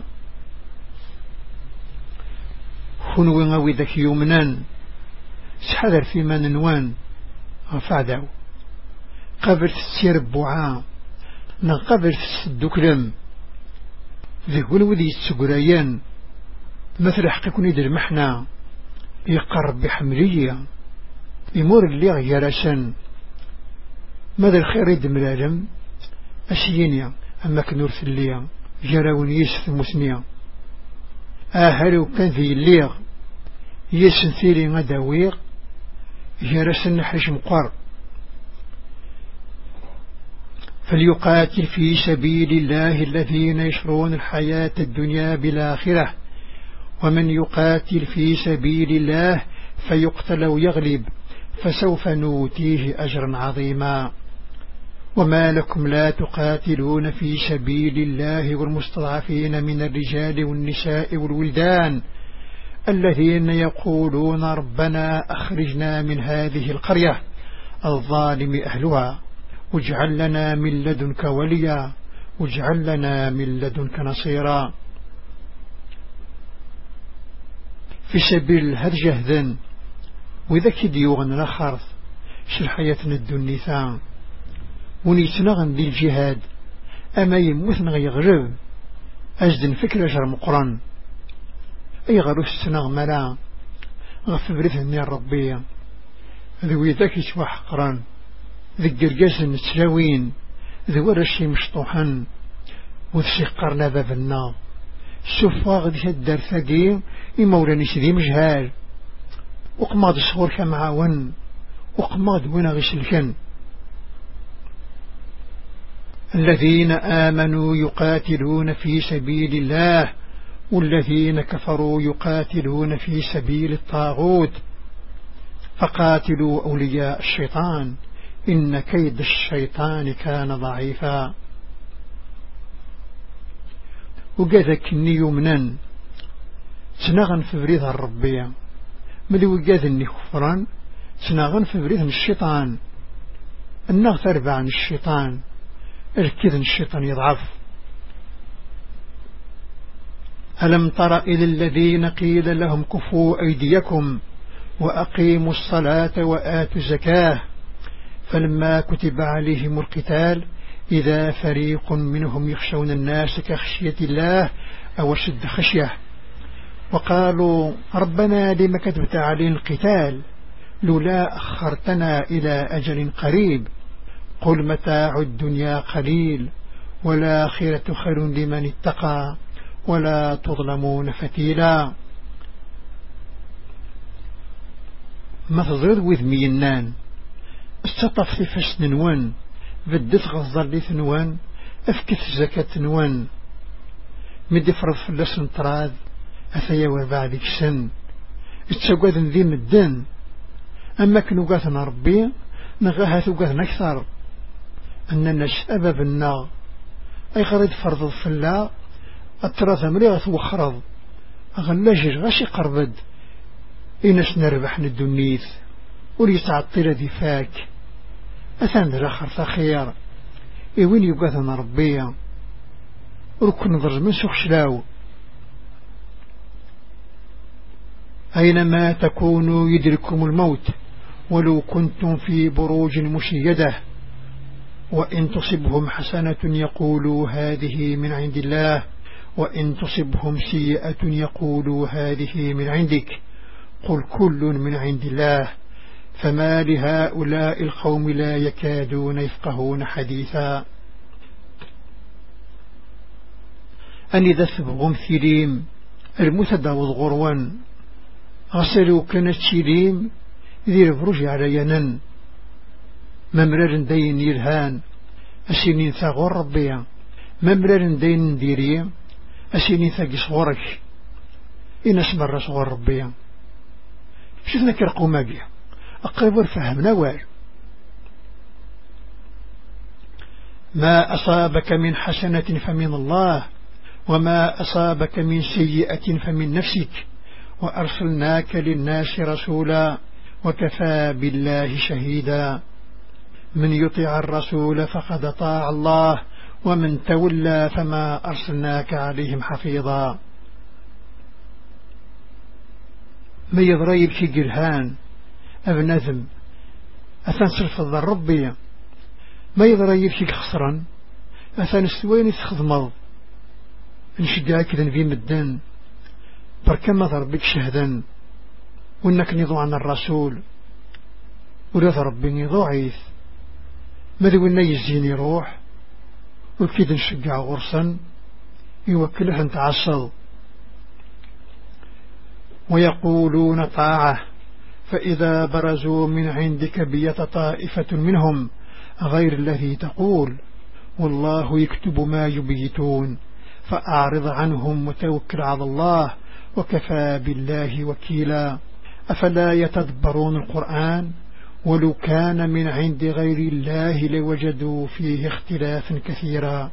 خنو غوي ذاك يومنان سحذر في من نوان غفادو قبل السير بوعا نقبل السدوكلم ذهول وذي السقريان مثل حقيقون يدر محنا يقرب بحملية يمور اللي غيرسان ماذا الخير يدم العلم أسينيا أما كنور في الليا جراون يسث مسنيا آهلو كان ذي الليغ يسن ثيري غداويغ جرسن نحرش مقر فليقاتل في سبيل الله الذين يشرون الحياة الدنيا بالآخرة ومن يقاتل في سبيل الله فيقتل ويغلب فسوف نوتيه أجرا عظيما وما لكم لا تقاتلون في سبيل الله والمستضعفين من الرجال والنساء والولدان الذين يقولون ربنا أخرجنا من هذه القرية الظالم أهلها واجعل لنا من لدنك وليا واجعل لنا من لدنك نصيرا في سبيل هذا جهدا وإذا كديوغن نخرث شل حياتنا الدنيا ونيتنغن دي الجهاد أما يموتنا يغرب أجدن فكرة جرم قران أي غروس تنغ ملا غف برثني الربية ذوي ذاك يسوى حقران ذي القرقاس نتلاوين ذي ورشي مشطوحا وذي قرنا بابنا سوفا غدي الدار ثقيم إمولاني سيدي مجهال وقماض الصغور كمعاون وقماض وين غيسلكن الذين آمنوا يقاتلون في سبيل الله والذين كفروا يقاتلون في سبيل الطاغوت فقاتلوا أولياء الشيطان إن كيد الشيطان كان ضعيفا وقاذك يمنا تناغن في بريد الربية ملي وقاذني كفران تناغن في بريد الشيطان النغ تربع عن الشيطان الكذن الشيطان يضعف ألم تر إلى الذين قيل لهم كفوا أيديكم وأقيموا الصلاة وآتوا الزكاة فلما كتب عليهم القتال إذا فريق منهم يخشون الناس كخشية الله أو شد خشية وقالوا ربنا لما كتبت علينا القتال لولا أخرتنا إلى أجل قريب قل متاع الدنيا قليل والآخرة خير لمن اتقى ولا تظلمون فتيلا مثضر وذمينان استطف في فشن نوان بدت غزر لي ثنوان أفكت زكاة نوان مدي فرض فلس نطراذ أثيا وبعدك سن اتساقاذ ذي مدن أما كنو قاثنا ربي نغاها ثقاثنا أكثر أننا أباب النار أي غريد فرض الفلا التراث مريغة وخرض أغلاجر غاشي قربد إنس نربح ندونيث وليتعطل ذي فاك أثان ذراخر فخير إوين يقاثنا ربيا ركن ضرز من سخشلاو أينما تكونوا يدركم الموت ولو كنتم في بروج مشيدة وإن تصبهم حسنة يقولوا هذه من عند الله وإن تصبهم سيئة يقولوا هذه من عندك قل كل من عند الله فما لهؤلاء القوم لا يكادون يفقهون حديثا أن إذا ثبغم ثليم المثدى والغروان غسلوا كانت شليم ذي البرج على ينن ممرر دين يرهان أسينين ثغور ربيا ممرر دين ديري أسينين ثقي صغورك إن اسمر صغور ربيا شفنا كرقو ماقيا أقرب فهمنا وار ما أصابك من حسنة فمن الله وما أصابك من سيئة فمن نفسك وأرسلناك للناس رسولا وكفى بالله شهيدا من يطع الرسول فقد طاع الله ومن تولى فما أرسلناك عليهم حفيظا ما يضريب شي قرهان أبنذم أثان صرف الربية ما يضريب شي خسرا أثان استوين يتخذمض نشجع كذا في مدان بركما ضربك شهدا وإنك نضو عن الرسول ولا ربي نضو عيث ماذا وإنه يزيني روح وكذا نشجع غرسا يوكله أن تعصل ويقولون طاعة فإذا برزوا من عندك بيت طائفة منهم غير الذي تقول والله يكتب ما يبيتون فأعرض عنهم وتوكل على الله وكفى بالله وكيلا أفلا يتدبرون القرآن ولو كان من عند غير الله لوجدوا فيه اختلافا كثيرا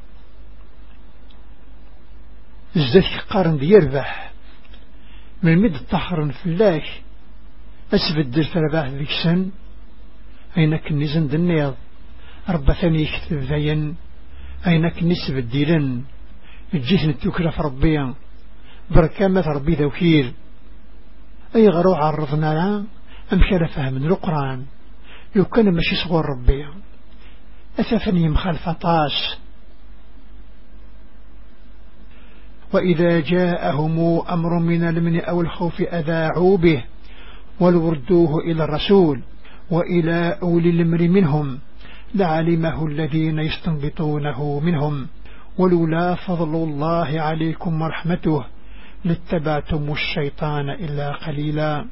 الزكي قارن يربح من مد الطحر فلاش أسبد الفرباح ذيك سن أينك النزن دنيض ربا ثاني يكتب ذين أينك نسب الديلن الجيثن التوكرة في ربيا بركامة ربي ذوكير أي غروع عرضنا لها أمشار فهم من القرآن لو كان ماشي صغور ربيا أثفني مخالفة طاس وإذا جاءهم أمر من الأمن أو الخوف أذاعوا به ولو ردوه إلى الرسول وإلى أولي الأمر منهم لعلمه الذين يستنبطونه منهم ولولا فضل الله عليكم ورحمته لاتبعتم الشيطان إلا قليلا.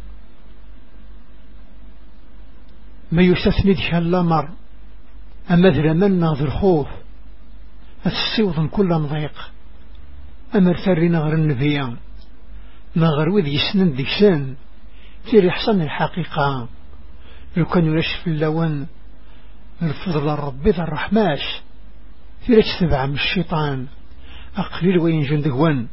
ما يستثند الأمر أما ذرا من ناظر خوف السيوض كل مضيق أمر ثري نغر النبيان نغر وذي سنن ديكسان تيري حسن الحقيقة لو كانوا يشف اللون الفضل الرب ذا الرحماش تيري تتبع من الشيطان أقليل وين جندهون.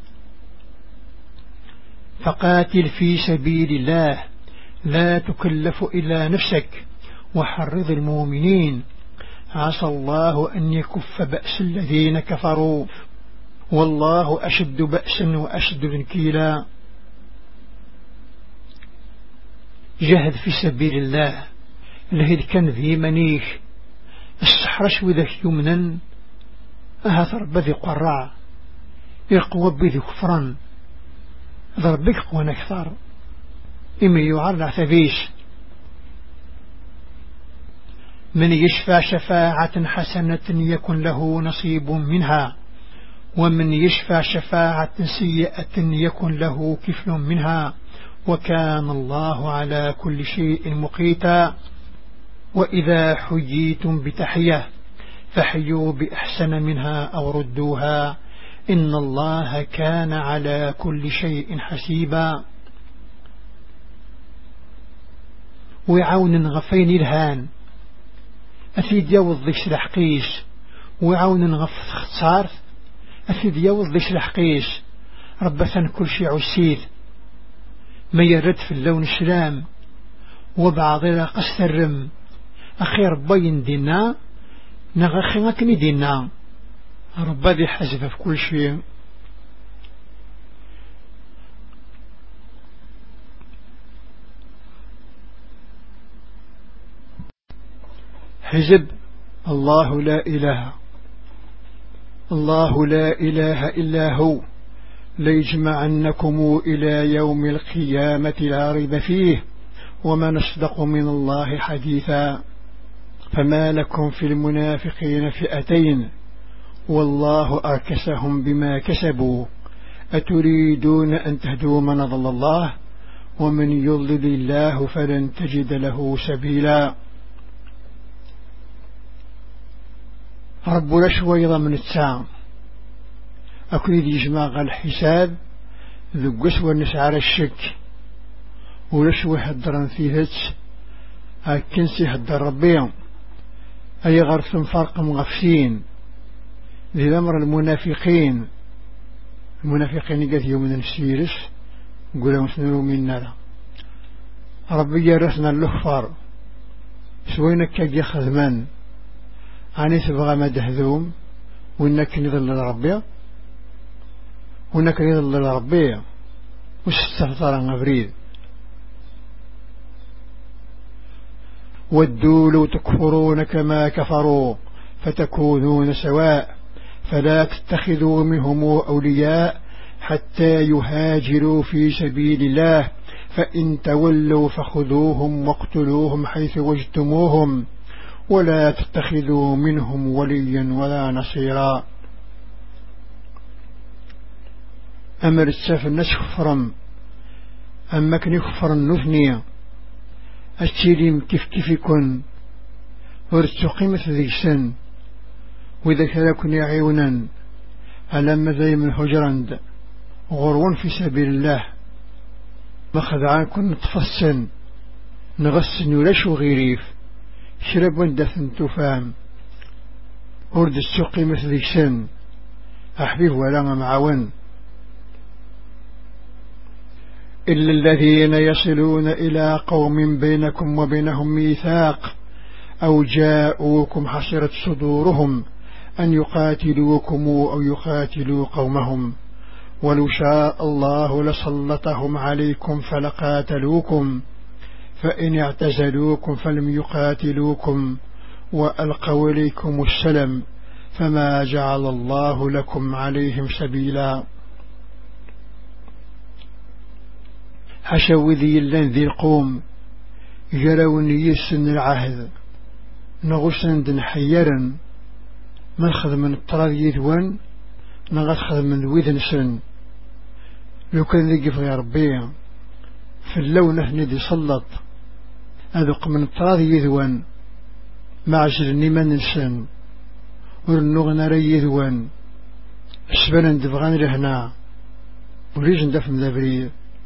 فقاتل في سبيل الله لا تكلف إلا نفسك وحرض المؤمنين عسى الله أن يكف بأس الذين كفروا والله أشد بأسا وأشد نكيلا. جهد في سبيل الله لهذ كان ذي منيش السحرش وذاك يمنا أهثر بذي قرع يقوى بذي كفرا ضربك قوى نكثر إمي يعرض ثبيش. من يشفى شفاعة حسنة يكن له نصيب منها ومن يشفى شفاعة سيئة يكن له كفل منها وكان الله على كل شيء مقيتا. وإذا حييتم بتحية فحيوا بأحسن منها أو ردوها إن الله كان على كل شيء حسيبا. وعون غفين الهان أثيد يوض ذيش لحقيش وعون غف خصار أثيد يوض ذيش لحقيش ربثا كل شيء عسيد ما يرد في اللون الشلام وبعض قصد الرم أخير بين دينا نغخي غكني دينا رب ذي حزف في كل شيء. حزب الله لا إله الله لا إله إلا هو ليجمعنكم إلى يوم القيامة لا ريب فيه وما نصدق من الله حديثا. فما لكم في المنافقين فئتين والله أركسهم بما كسبوا أتريدون أن تهدوا من ضل الله ومن يضلل الله فلن تجد له سبيلا. ربنا شويضا من الساعة أكيد يجمع الحساب ذو قسوة نسعر الشك ولشوي هدران فيهت أكنسي هدر ربيهم أي غرث فرق مغفسين ذي الأمر المنافقين المنافقين قد يوم نسيرس قولوا سنروا منا ربي يرسنا اللخفر سوينك يخذ من عني تبغى مدهذوم وإنك نظل ربي وإنك نظل ربي واستهطر غبريد ودوا لو تكفرون كما كفروا فتكونون سواء فلا تتخذوا منهم أولياء حتى يهاجروا في سبيل الله فإن تولوا فخذوهم واقتلوهم حيث وجدتموهم ولا تتخذوا منهم وليا ولا نصيرا. أمر الساف الناس كفرم أما كان يكفر النثنية التليم كيف كيف يكون ورث قيمة ذي سن وإذا كان يعيونا على مذاي من هجرند غروا في سبيل الله مخذ عنكم تفصن نغسن ولاش غيريف شرب وندفن تفهم ورد السوقي مثل ذي سن أحبيب ولا معاون إلا الذين يصلون إلى قوم بينكم وبينهم ميثاق أو جاءوكم حصرت صدورهم أن يقاتلوكم أو يقاتلوا قومهم ولو شاء الله لسلطهم عليكم فلقاتلوكم فإن اعتزلوكم فلم يقاتلوكم وألقوا إليكم السلم فما جعل الله لكم عليهم سبيلا. حشو ذي اللن ذي القوم جراون يسن العهد نغسن دن حيرا من خذ من الطراد يذوان نغاد خذ من ويذن سن لو كان ذي في ربي في اللون هندي سلط أذوق من الطراد يذوان معجرني من نسن ورنوغنا ري يذوان سبنا ندفغان لهنا وريج ندف مذابري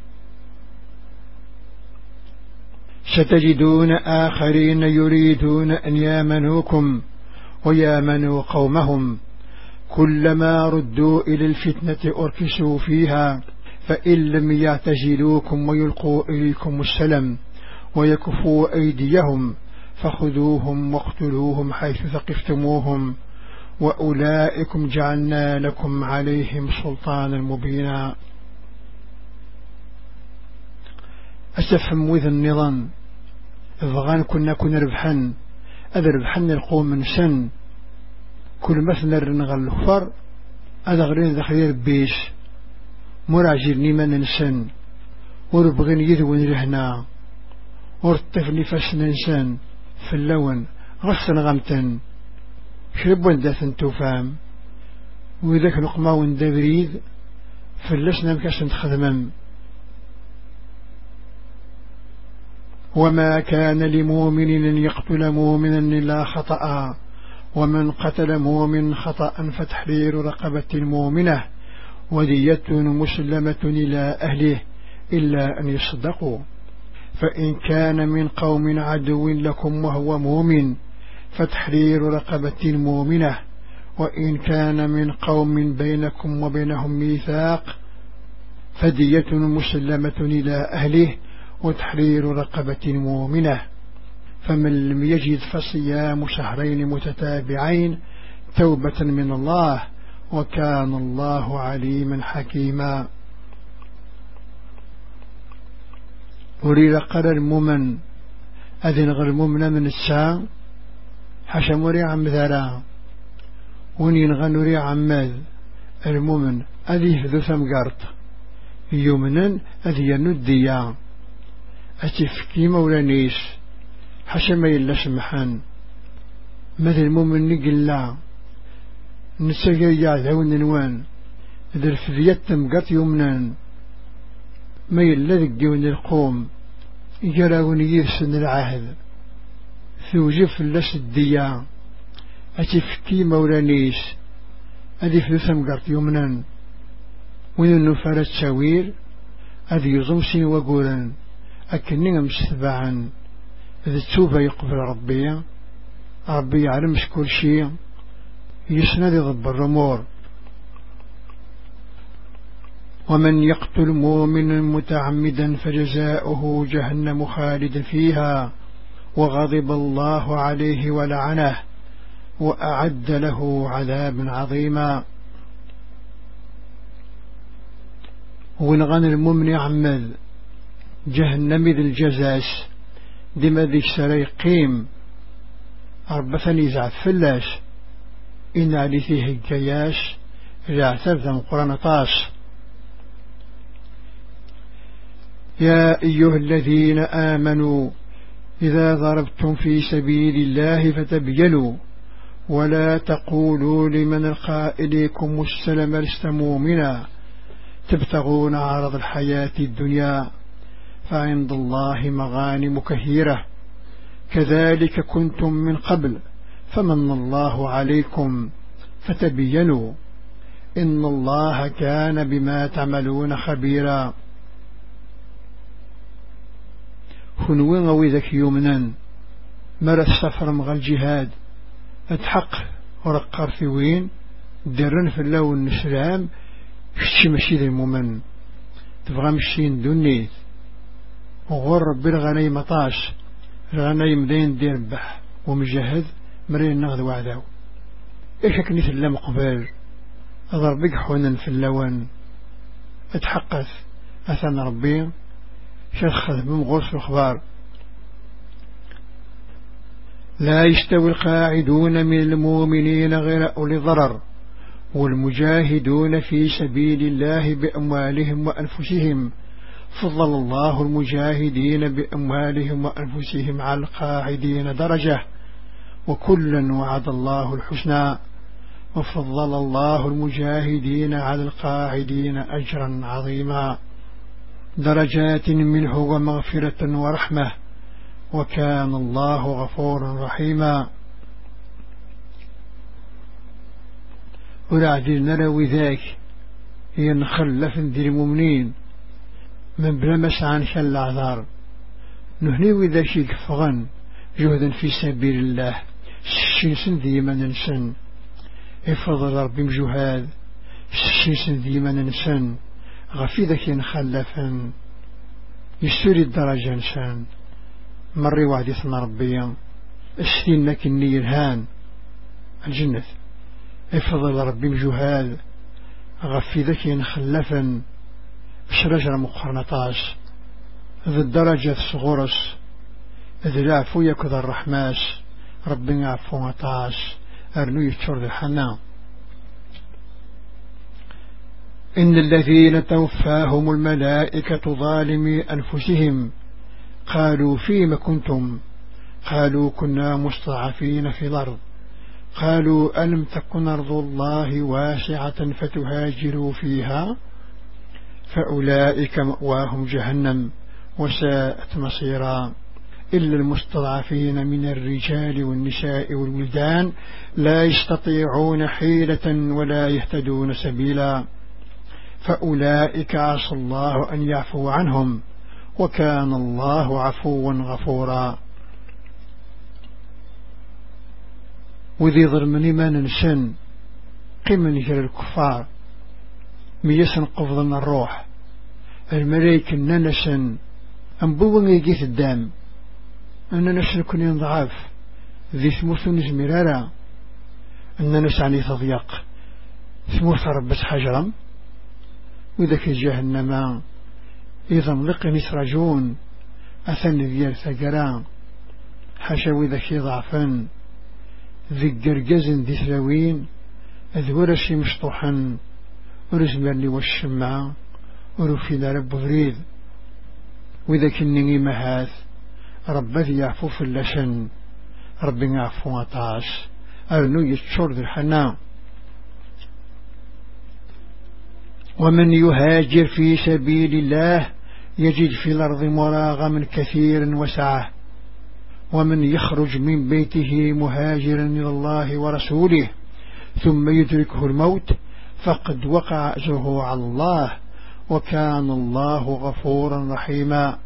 ستجدون آخرين يريدون أن يامنوكم ويامنوا قومهم كلما ردوا إلى الفتنة أركسوا فيها فإن لم يعتزلوكم ويلقوا إليكم السلام ويكفوا أيديهم فخذوهم واقتلوهم حيث ثقفتموهم وأولئكم جعلنا لكم عليهم سلطانا مبينا. أسفهم وذا النظام إذغان كنا كنا ربحا أذا ربحنا القوم من سن كل مثل رنغ الكفر أذا غرين ذخير بيش مراجرني من نسن وربغن يذون لهنا ورطفني فسن نسن في اللون غسن غمتن شرب وندثن توفام وذاك نقما وندبريد فلسنا مكاسن تخدمم. وما كان لمؤمن أن يقتل مؤمنا إلا خطأ ومن قتل مؤمن خطأ فتحرير رقبة مؤمنة ودية مسلمة إلى أهله إلا أن يصدقوا فإن كان من قوم عدو لكم وهو مؤمن فتحرير رقبة مؤمنة وإن كان من قوم بينكم وبينهم ميثاق فدية مسلمة إلى أهله وتحرير رقبة مؤمنة فمن لم يجد فصيام شهرين متتابعين توبة من الله وكان الله عليما حكيما. أريد قرر المؤمن أذن غير المؤمن من الساعة حشموري عم ذرا ونين غنوري عماد المؤمن أذي ذو ثمقارت يومنا أذي نديا أتفكي مولانيس حشم يلا سمحان مثل المؤمن نقل لا نسجر يعذون نوان ذا الفذيات تمقات يومنا ما يلا ذقون القوم يجراون يرسن العهد ثوجف لس الديا أتفكي مولانيس أذي فلسم قرط يومنا وين النفارة تساوير أذي يزمسين وقولا أكننا مستبعا إذا التوبة يقبل ربي ربي يعلمش كل شيء يسند ضب الرمور. ومن يقتل مؤمنا متعمدا فجزاؤه جهنم خالدا فيها وغضب الله عليه ولعنه وأعد له عذابا عظيما. ونغن المؤمن عمد جهنم ذي الجزاس دم ذي سري قيم أربثني زعف فلاش إن علي فيه الجياش رعثبت قرآن طاش. يا أيها الذين آمنوا إذا ضربتم في سبيل الله فتبينوا ولا تقولوا لمن ألقى إليكم السلم لست مؤمنا تبتغون عرض الحياة الدنيا فعند الله مغانم كثيرة كذلك كنتم من قبل فمن الله عليكم فتبينوا إن الله كان بما تعملون خبيرا. خنوين وذك يومنا مرى السفر مغى الجهاد اتحق ورقر في وين درن في اللون نسلام شتي ماشي ذي المؤمن تبغى مشين دونيت وغور ربي الغناي مطاش الغناي مدين دير بح ومجهد مرين نغذ وعداو ايش كني في اللام قبال اضربك حونا في اللون اتحقث اثنى ربي شخص بمغرس الأخبار. لا يستوي القاعدون من المؤمنين غير أولي ضرر والمجاهدون في سبيل الله بأموالهم وأنفسهم فضل الله المجاهدين بأموالهم وأنفسهم على القاعدين درجة وكلا وعد الله الحسنى وفضل الله المجاهدين على القاعدين أجرا عظيما درجات منه ومغفرة ورحمة وكان الله غفورا رحيما. ولعدل نروي ذاك ينخلف ذي المؤمنين من بلا مسعى شل عذار نهنيوي ذا شيك فغن جهدا في سبيل الله الشيسن ذي من نسن افضل ربي مجهاد الشيسن ذي من نسن غفي ذاك ينخلفا يسوري الدرجة نسان مري وعد يثنى ربيا اشتين لك النير هان الجنة افضل ربي مجهاد غفي ذاك ينخلفا شرجر مقرنطاس ذي الدرجة صغورس ذي العفو يكذ الرحماس ربنا عفو مطاس أرنو يتشور ذي الحنان. إن الذين توفاهم الملائكة ظالمي أنفسهم قالوا فيما كنتم قالوا كنا مستضعفين في الأرض قالوا ألم تكن أرض الله واسعة فتهاجروا فيها فأولئك مأواهم جهنم وساءت مصيرا إلا المستضعفين من الرجال والنساء والولدان لا يستطيعون حيلة ولا يهتدون سبيلا فأولئك عسى الله أن يعفو عنهم وكان الله عفوا غفورا. وذي ظلمني ما ننسن قم نجر الكفار ميسن قفضنا الروح الملائكة ننسن أنبوغن يجيث الدم أننا نسنكن ضعاف ذي ثموث نزمرارا أننا نسعني تضيق ثموث ربس حجرا وذاك جهنم إذا ملق نسرجون أثن ذيال ثقرا حاشا وذاك ضعفا ذي قرقز ذي ثلاوين أذورش مشطوحا ورزمرني والشمع ورفينا رب فريد وذاك النغي مهاث رب ذي يعفو في اللسن رب يعفو عطاش أرنو يتشور ذي الحنان. ومن يهاجر في سبيل الله يجد في الأرض مراغما كثيرا وسعة ومن يخرج من بيته مهاجرا إلى الله ورسوله ثم يدركه الموت فقد وقع أجره على الله وكان الله غفورا رحيما.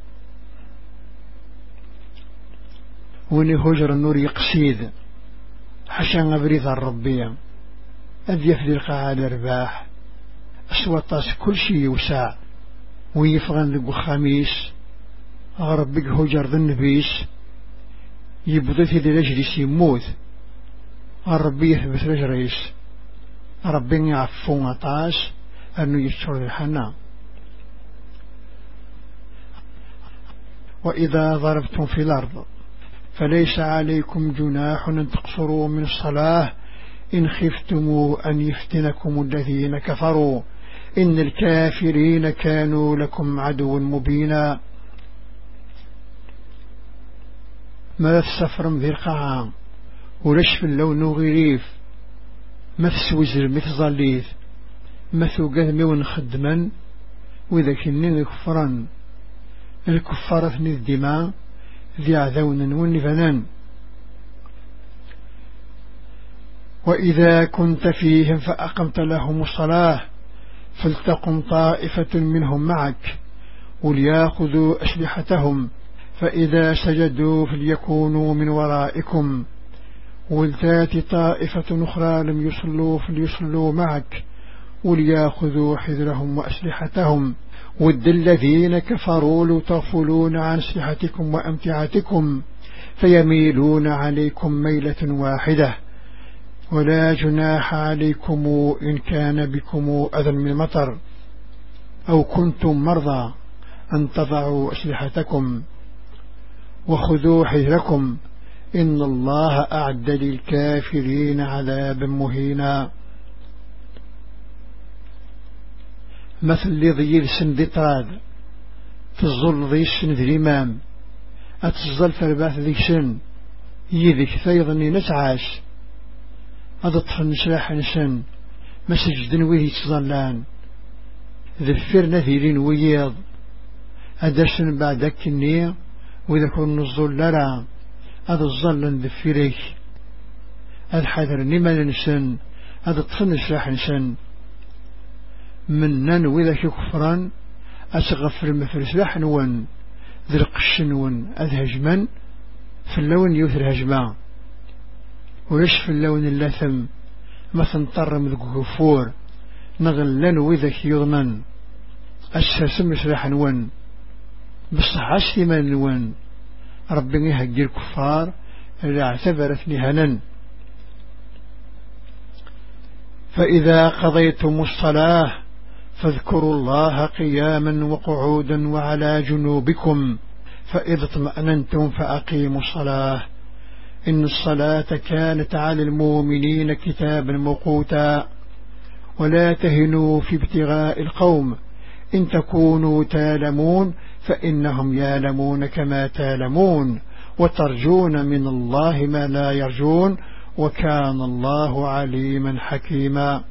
وني هجر النور يقصيد حشان أبريد الربية أذ يفلق على الرباح أسوطاس كل شيء يوسع ويفغن لقو خميس غربك هجر ذا النبيس يبضيث ذي الأجلس يموت الربي يثبت رجريس ربي يعفو عطاش أنه يشعر الحنان. وإذا ضربتم في الأرض فليس عليكم جناح أن تقصروا من الصلاة إن خفتم أن يفتنكم الذين كفروا إن الكافرين كانوا لكم عدوا مبينا. ما السفر ذي القاعة ولشف اللون غريف مثس وزر مثل ظليث مثو قدمي ونخدما وإذا كنين كفرا الكفارة ثني الدماء ذي عذونا والنفنان. وإذا كنت فيهم فأقمت لهم الصلاة فلتقم طائفة منهم معك وليأخذوا أسلحتهم فإذا سجدوا فليكونوا من ورائكم ولتات طائفة أخرى لم يصلوا فليصلوا معك وليأخذوا حذرهم وأسلحتهم ود الذين كفروا لتغفلون عن أسلحتكم وأمتعتكم فيميلون عليكم ميلة واحدة ولا جناح عليكم إن كان بكم أذى من المطر أو كنتم مرضى أن تضعوا أسلحتكم وخذوا حذركم إن الله أعد للكافرين عذابا مهينا. مثل لضيل سندطراد تظل ذي السن ذي الإمام أتظل فرباث ذي السن يذيك ثيضني نتعاش هذا طفل نسلاح نسن مسجد ويه تظلان ذفر نذيرين وياض أدرسن بعدك النية وإذا كن الظل لرا هذا الظل ذفريك هذا حذر نما نسن هذا طفل نسلاح نسن منن وإذا كفران أتغفر مثل سلاح نون ذي القش نون أذهجمن في اللون يوثر هجما ويش في اللون اللثم ما تنطر من الغفور نغلن وإذا يضمن أسرسم سلاح نون بصح عشتي من نون ربي يهجي الكفار اللي اعتبرتني هنا. فإذا قضيتم الصلاة فاذكروا الله قياما وقعودا وعلى جنوبكم فإذا اطمأننتم فأقيموا الصلاة إن الصلاة كانت على المؤمنين كتابا موقوتا ولا تهنوا في ابتغاء القوم إن تكونوا تالمون فإنهم يالمون كما تالمون وترجون من الله ما لا يرجون وكان الله عليما حكيما.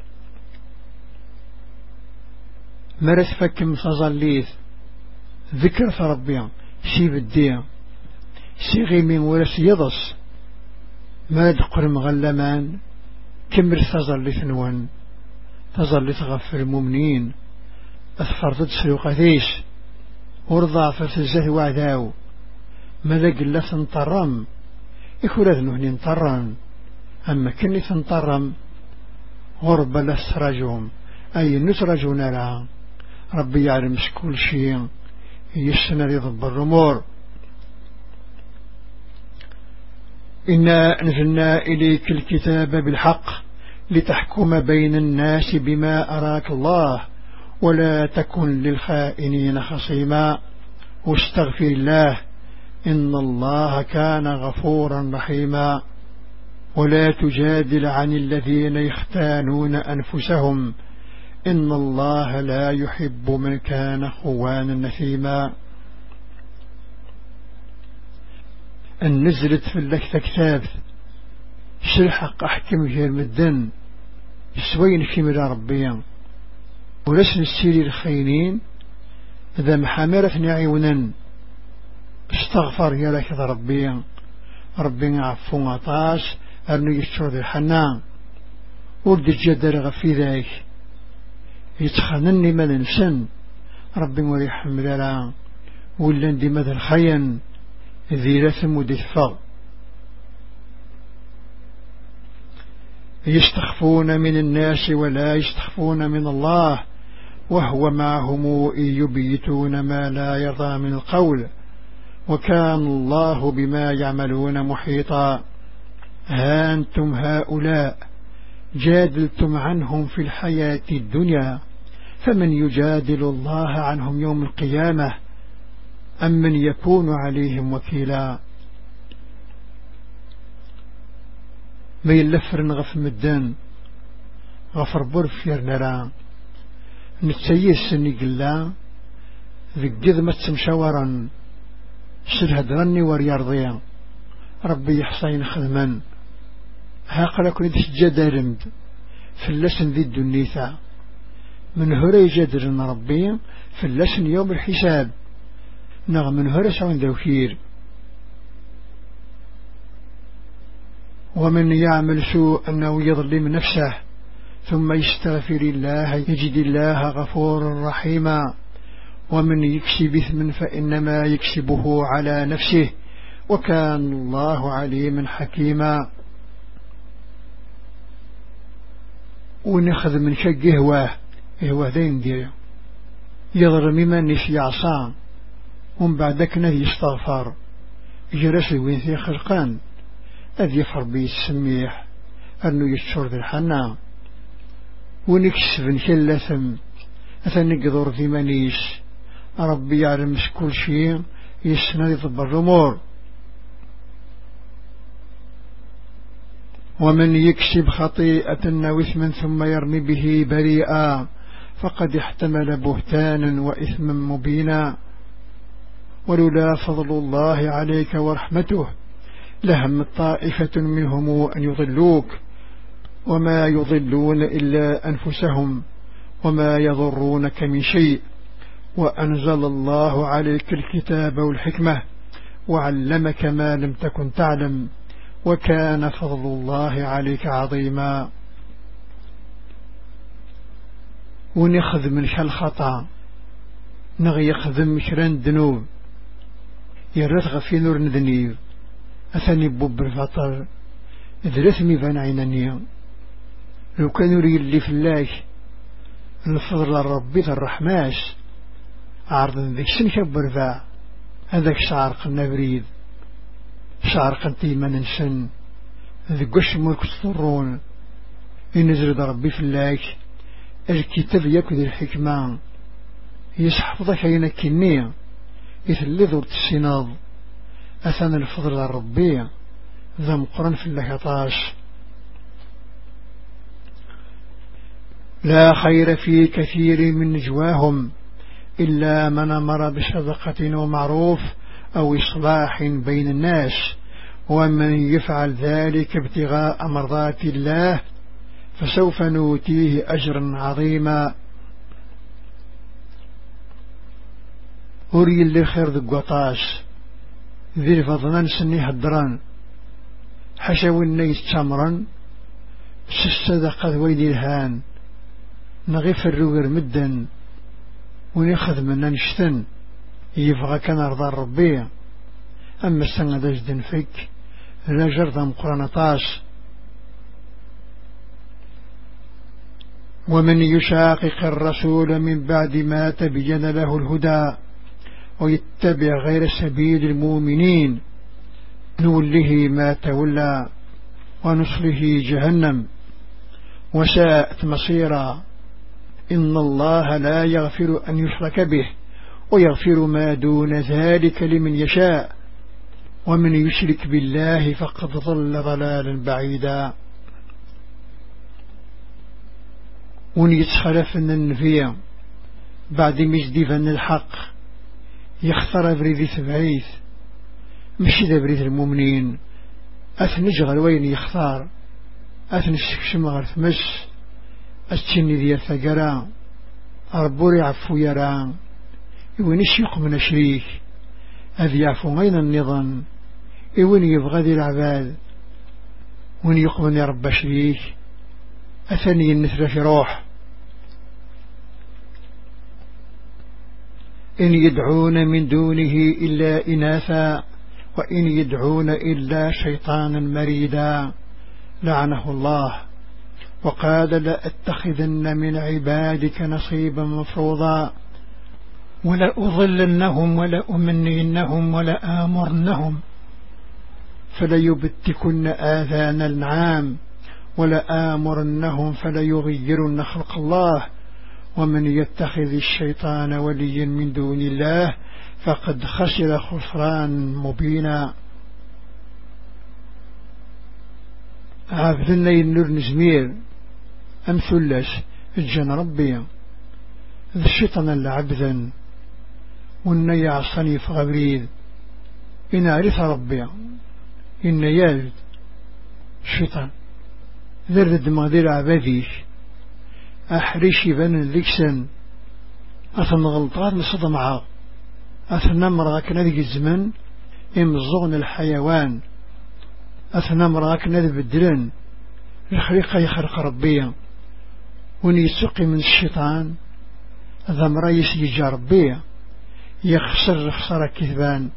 مرس فكم تظليث ذكر فربي شي بدي شي من ورس يضص ما دقر مغلمان كمر تظليث نوان تظليث غفر المؤمنين أثفرت سلوقاتيش ورضع فرسجه وعداو ماذا قلت تنطرم يكون ذنهن نطرم أما كني تنطرم غرب لسرجهم أي نسرجون لها ربي يعلم كل شيء يسنى لضب الرمور. إنا أنزلنا إليك الكتاب بالحق لتحكم بين الناس بما أراك الله ولا تكن للخائنين خصيما واستغفر الله إن الله كان غفورا رحيما. ولا تجادل عن الذين يختانون أنفسهم إن الله لا يحب من كان خوانا نثيما. أن نزلت في اللكت كتاب شلحق أحكم غير مدن يسوين في مدى ربيا ولسن السيري الخينين إذا محامرة عيونا استغفر يا لك ربيا ربي عفو عطاش أنه يشترد الحنان ورد الجدر غفي ذاك يتخنني من السن ربي ويحمل لا ولا ندي ماذا الخين ذي لثم ودفر يستخفون من الناس ولا يستخفون من الله وهو معهم إن يبيتون ما لا يرضى من القول وكان الله بما يعملون محيطا. ها أنتم هؤلاء جادلتم عنهم في الحياة الدنيا فمن يجادل الله عنهم يوم القيامة أم من يكون عليهم وكيلا. ما يلفر نغف مدان غفر برفير نرى نتسيس نقلا ذي قذمة مشاورا شد هدرني ورياضيا ربي يحصين خدما هاقل كنت جدرمد في اللسن ذي الدنيثة من هري جدرن ربي في اللسن يوم الحساب نغم من هري سعون ذوكير. ومن يعمل سوء أنه يظلم نفسه ثم يستغفر الله يجد الله غفورا رحيما. ومن يكسب إثما فإنما يكسبه على نفسه وكان الله عليما حكيما. ونخذ من شق هواه هواه ذين دير يضرم من نسي عصا ومن بعدك نذي يستغفر جرس وين في خلقان أذ يفر بي السميح أنه يتشور ذي الحنا ونكسب نكلثم أثنقذر ذي منيش ربي يعلم كل شيء يسند ضب الأمور. ومن يكسب خطيئة أو إثما ثم يرمي به بريئا فقد احتمل بهتانا وإثما مبينا. ولولا فضل الله عليك ورحمته لهم طائفة منهم أن يضلوك وما يضلون إلا أنفسهم وما يضرونك من شيء وأنزل الله عليك الكتاب والحكمة وعلمك ما لم تكن تعلم وكان فضل الله عليك عظيما. ونخذ من الخطأ نغي يخذم شران ذنوب يرثغ في نور ذنيب أثني بوب الفطر ذرثمي بان عينانيا لو كان يري اللي في الله الفضل الربي الرحماش عرض ذيك سنشب برفاع هذاك شعر قلنا بريد شعر قنتي ما ننسن ذيك وش ملك الصرون ينزل ربي في الله الكتاب يكذ الحكمة يسحفظ حين كنية يثلذ السناض أثنى الفضل الربي ذا مقرن في اللحطاش. لا خير في كثير من نجواهم إلا من أمر بصدقة ومعروف أو إصلاح بين الناس ومن يفعل ذلك ابتغاء مرضات الله فسوف نؤتيه أجرا عظيما. أري اللي خير ذي قطاش ذي الفضنان سني هدران حشو النيس تمرا سستدق ويدي الهان نغيف الروغر مدا ونخذ من نشتن يفغى كان أرضى الربيع أما السنة دجدن فيك لا جرد مقرنطاش. ومن يشاقق الرسول من بعد ما تبين له الهدى ويتبع غير سبيل المؤمنين نوله ما تولى ونصله جهنم وساءت مصيرا. إن الله لا يغفر أن يشرك به ويغفر ما دون ذلك لمن يشاء ومن يشرك بالله فقد ضل ضلالا بعيدا. ونيتخلف أن النفية بعد مجدفا الحق يختار بريد ثبعيث مشي ذا بريد المؤمنين أثنجغل وين يختار أثنشكشم غرث مش أستني ذي الثقرا أربوري عفو يران وينش يقمن شريك أذ يعفو غين النظام وين يبغى ذي العباد وين يقمن يرب شريك أثني النثر في روح. إن يدعون من دونه إلا إناثا وإن يدعون إلا شيطانا مريدا لعنه الله وقال لأتخذن من عبادك نصيبا مفروضا ولأضلنهم ولأمنينهم ولآمرنهم فليبتكن آذان النعام ولآمرنهم فليغيرن خلق الله ومن يتخذ الشيطان وليا من دون الله فقد خسر خسران مبينا. عابدنا ينور نزمير أمثلش الجن ربي ذا الشيطان اللعبذا والنيا عصني فغبريد إن عرف ربي إن يالد الشيطان ذرد مغدير عباديش أحريشي بان ذيكسن أثن غلطات لصدمعا أثن مرغاك نذيك الزمن إمزغن الحيوان أثن مرغاك نذي بدلن الخليقة يخرق ربيا ونيسقي من الشيطان ذا مريس يجي ربيا يخسر خسر كذبان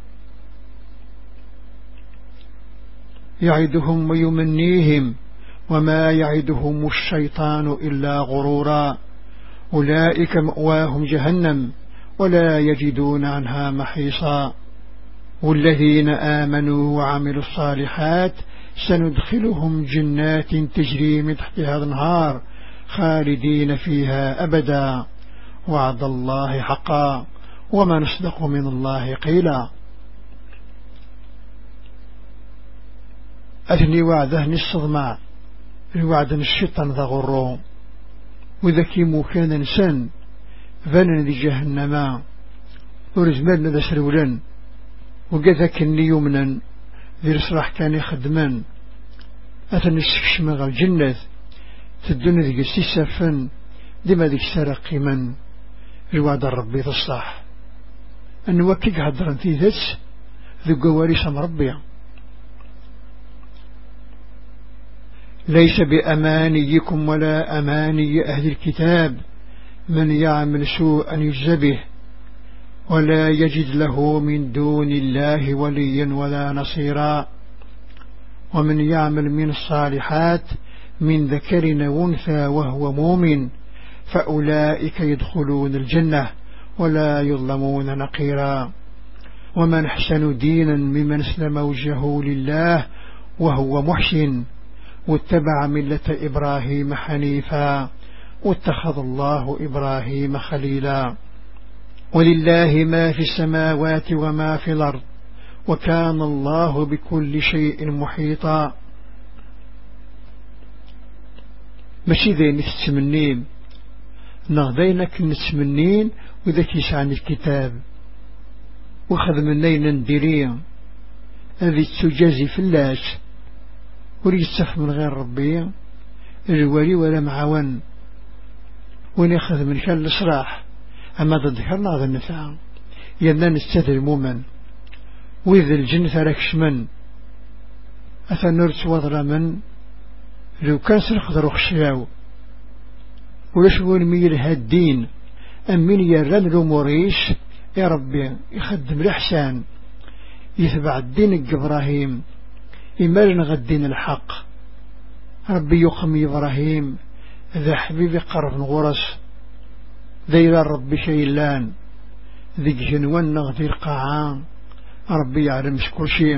يعدهم ويمنيهم وما يعدهم الشيطان إلا غرورا أولئك مأواهم جهنم ولا يجدون عنها محيصا. والذين آمنوا وعملوا الصالحات سندخلهم جنات تجري من تحتها الأنهار خالدين فيها أبدا وعد الله حقا وما نصدق من الله قيلا. أثني وعده الصدماء الوعد الشيطان ذا غرو وذكي مكان سن فنن ذي جهنم ورزمان ذا سرولا وقذاك اللي يمنا ذي رصراح كان يخدمان أثن السكشم غا الجنة تدون ذي السيسافن ديما ذيك سرقي من الوعد الربي تصلح أن وكيك هدران في ذات ذو قواريس مربيا ليس بأمانيكم ولا أماني أهل الكتاب من يعمل سوءا يجزى به ولا يجد له من دون الله وليا ولا نصيرا ومن يعمل من الصالحات من ذكر وانثى وهو مؤمن فأولئك يدخلون الجنة ولا يظلمون نقيرا ومن أحسن دينا ممن اسلم وجهه لله وهو محسن واتبع ملة إبراهيم حنيفا واتخذ الله إبراهيم خليلا ولله ما في السماوات وما في الأرض وكان الله بكل شيء محيطا ماشي ذين نتمنين نغذينك نتمنين وذاك يسعن الكتاب وخذ منين نديرين هذه تجازي في اللاش وريستف من غير ربي الوالي ولا معاون ونأخذ من كان الإصلاح أما تذكرنا هذا النفع يدنا نستدر المؤمن وإذا الجنة راكش من أثنرت وضر من لو كان سنخذر خشياو ولاش ونميل هالدين أمين يران الأموريش يا ربي يخدم الإحسان يتبع الدين إبراهيم إمارن غدين الحق ربي يقم إبراهيم ذا حبيبي قرب غرس ذيلا ربي شيلان ذيك جنوان نغذي القاعان ربي يعلم كل شيء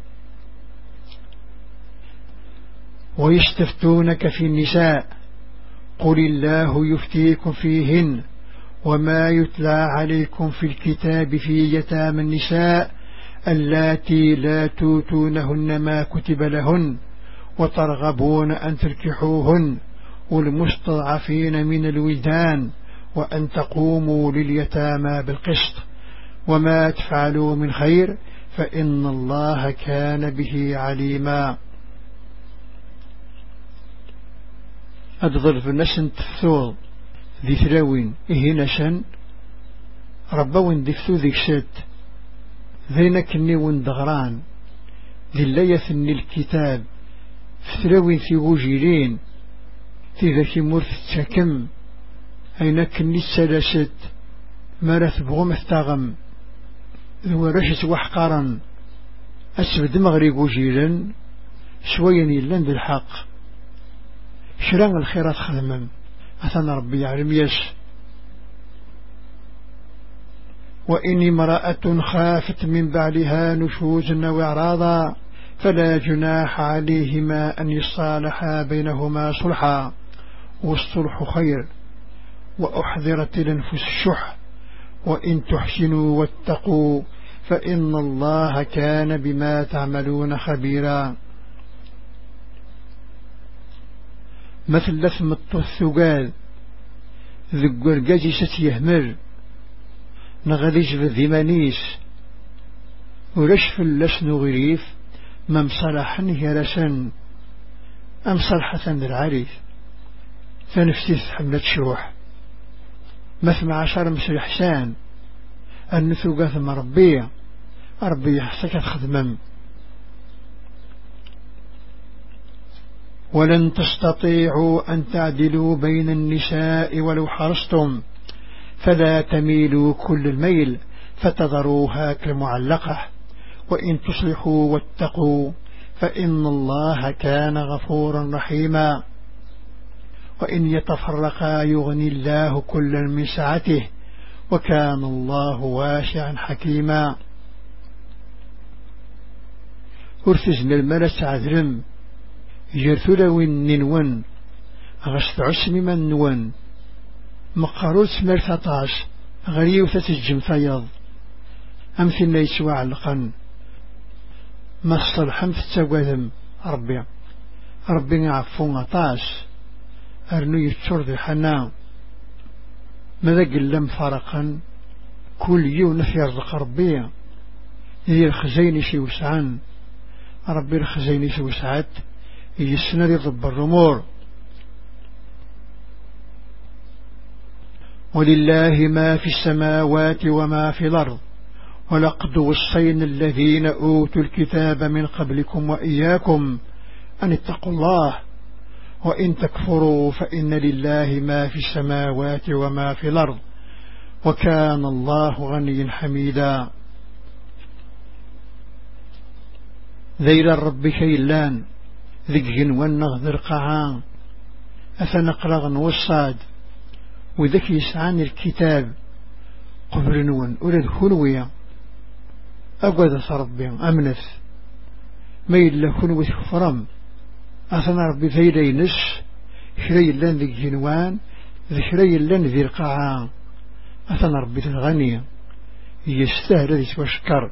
ويستفتونك في النساء قل الله يفتيكم فيهن وما يتلى عليكم في الكتاب في يتامى النساء اللاتي لا توتونهن ما كتب لهن وترغبون أن تنكحوهن والمستضعفين من الولدان وأن تقوموا لليتامى بالقسط وما تفعلوا من خير فإن الله كان به عليما. أدظر نسن تفثوض ذي ثلاوين إيه نسن ربوين دفتو ذي ست ذينك النيون دغران ذي اللي يثني الكتاب ثلاوين في وجيلين في ذاك مرث تكم أينك النسلست مرث بغم افتغم ذو رشت وحقارا أسبد مغرب وجيلا شويا يلان بالحق شران الخيرات خدمم أثنى ربي يعلم يس. وإن امرأة خافت من بعلها نشوزا وإعراضا فلا جناح عليهما أن يصالحا بينهما صلحا والصلح خير وأحذرت الأنفس الشح وإن تحسنوا واتقوا فإن الله كان بما تعملون خبيرا. مثل لثم الثقال ذو القرقاجي ستيهمر نغذيج بالذمانيس ورشف اللسن غريف ممصلحا هرسا أم صلحة للعريف فنفتيث حملة شروح مثل عشر مسر حسان النثوقات ثم ربية ربي يحسك خدمم. ولن تستطيعوا أن تعدلوا بين النساء ولو حرصتم فلا تميلوا كل الميل فتذروها كالمعلقة وإن تصلحوا واتقوا فإن الله كان غفورا رحيما. وإن يتفرقا يغني الله كلا من سعته وكان الله واسعا حكيما. ارتزنا الملس عذرم جرثلو الننون غشت عسم من نون مقاروس مرثطاش غريوثة الجنفيض أمثل ليس وعلقا مصر حمث تسوذم ربي ربي عفو عطاش أرنو يتشرد الحنان ماذا قلم فرقا كل يوم يرزق ربي هي الخزين شي وسعان ربي الخزين شي وسعت هي السنة يضب الرمور ولله ما في السماوات وما في الأرض ولقد وصينا الذين أوتوا الكتاب من قبلكم وإياكم أن اتقوا الله وإن تكفروا فإن لله ما في السماوات وما في الأرض وكان الله غنيا حميدا ذيل الرب كيلان ذك جنوان نغذر قعان أفنقرغ نوصاد وذك يسعان الكتاب قبر نوان أرد خلوية أقوذ ربي أمنث ميل لخلوة فرم أثنى ربي ذيلي نس شري لن ذك جنوان ذكري لن ذي القعان أثنى ربي الغنية يستاهل ذي وشكر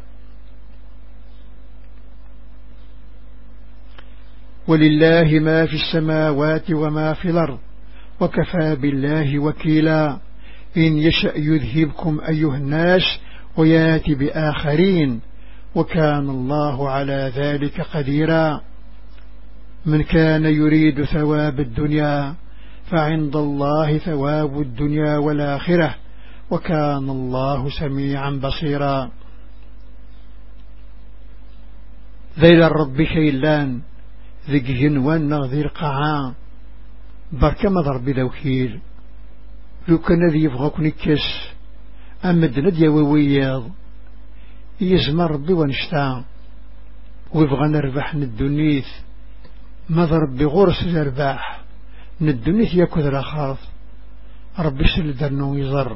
ولله ما في السماوات وما في الأرض وكفى بالله وكيلا إن يشأ يذهبكم أيها الناس وياتي بآخرين وكان الله على ذلك قديرا من كان يريد ثواب الدنيا فعند الله ثواب الدنيا والآخرة وكان الله سميعا بصيرا ذيل الرب كيلان ذك جنوان نغذير قعان بركة مضر بذوكيل لو كان ذي يبغاك نكس أمد نديا ووياض يزمر ربي ونشتان ويبغى نربح ندونيث مضر بغرس الرباح ندونيث ياكذ الأخاض ربي سل درنو يزر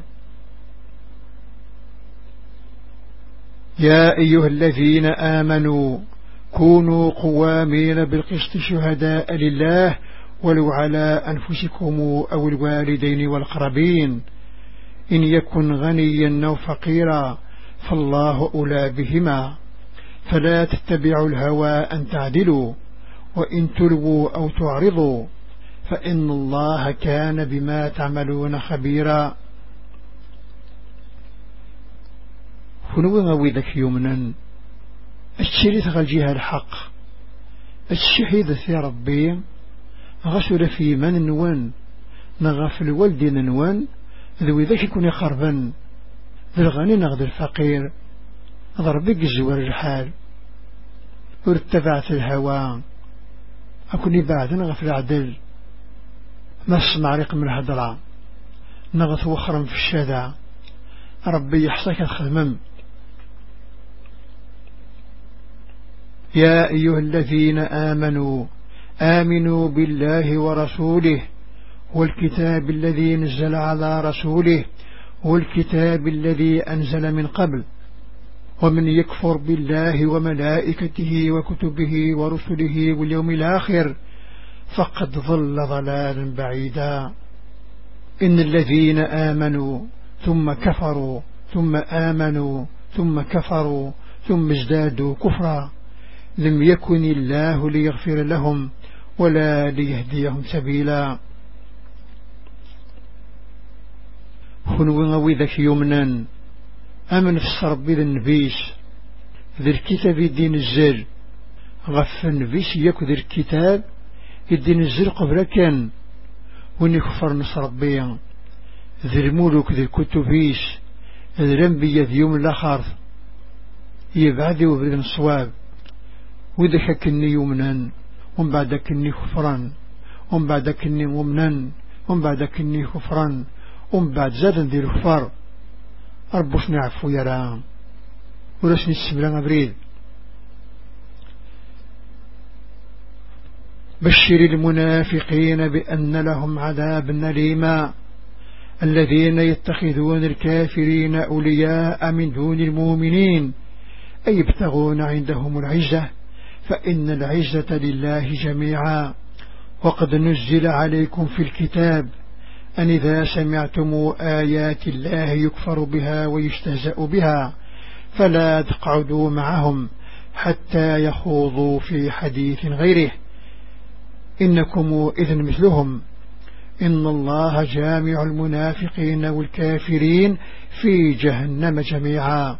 يا أيها الذين آمنوا كونوا قوامين بالقسط شهداء لله ولو على أنفسكم أو الوالدين والقربين إن يكن غنيا أو فقيرا فالله أولى بهما فلا تتبعوا الهوى أن تعدلوا وإن تلووا أو تعرضوا فإن الله كان بما تعملون خبيرا خنوا غويدك يمنا الشريط غالجيها الحق الشهيد في ربي غسل في من نوان نغفل والد نوان ذو ذاك يكون يخربا ذو الغني نغذ الفقير ضربك الزوار الحال وارتفعت الهوى أكوني بعد نغفل عدل ما اسمع رقم الهدرة نغث وخرم في الشادع ربي يحصيك الخدمم يا أيها الذين آمنوا آمنوا بالله ورسوله والكتاب الذي نزل على رسوله والكتاب الذي أنزل من قبل ومن يكفر بالله وملائكته وكتبه ورسله واليوم الآخر فقد ضل ضلالا بعيدا إن الذين آمنوا ثم كفروا ثم آمنوا ثم كفروا ثم ازدادوا كفرا لم يكن الله ليغفر لهم ولا ليهديهم سبيلا خنو غويذك يمنا أمن في الصرب ذا النبيس ذا الكتاب الدين الزر غف النبيس يكو ذا الكتاب الدين الزر قبل كان ونكفر نصر ربيا ذا الملوك ذا الكتبيس ذا الانبياء ذا يوم الآخر يبعد وبذن الصواب وإذا حكني يمنا ومن بعد كني خفرا ومن بعد كني ممنا ومن بعد كني خفرا ومن بعد زادا ذي الخفر أربوش نعفو يرام ورسني السبلان أبريد بشر المنافقين بأن لهم عذاب أليما الذين يتخذون الكافرين أولياء من دون المؤمنين أي يبتغون عندهم العزة فإن العزة لله جميعا وقد نزل عليكم في الكتاب أن إذا سمعتم آيات الله يكفر بها ويستهزأ بها فلا تقعدوا معهم حتى يخوضوا في حديث غيره إنكم إذن مثلهم إن الله جامع المنافقين والكافرين في جهنم جميعا.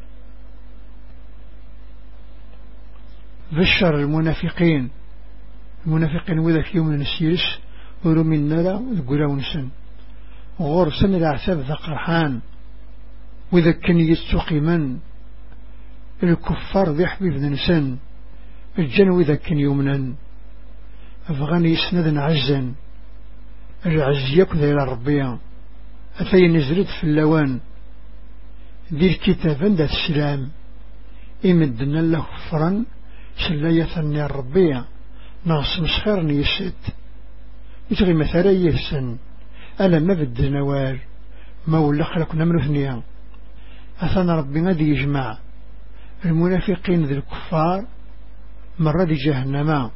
بشر المنافقين المنافقين وذاك يوم نسيرس ورو من نرى وذقلون سن غور سن العساب ذا قرحان وذاك كان يستقي من الكفار ذي حبيب نسن الجنو ذاك كان يومنا أفغاني يسند عزا العز يكذا إلى ربيا أثي نزلت في اللوان دي الكتاب عند السلام إمدنا له فرن سلاية ثاني الربيع ناس مسخر نيسد يتغي مثلا يهسن ألا ما بد نوار ما ولا خلقنا من ثنيا أثنى ربنا دي يجمع المنافقين ذي الكفار مرة دي جهنم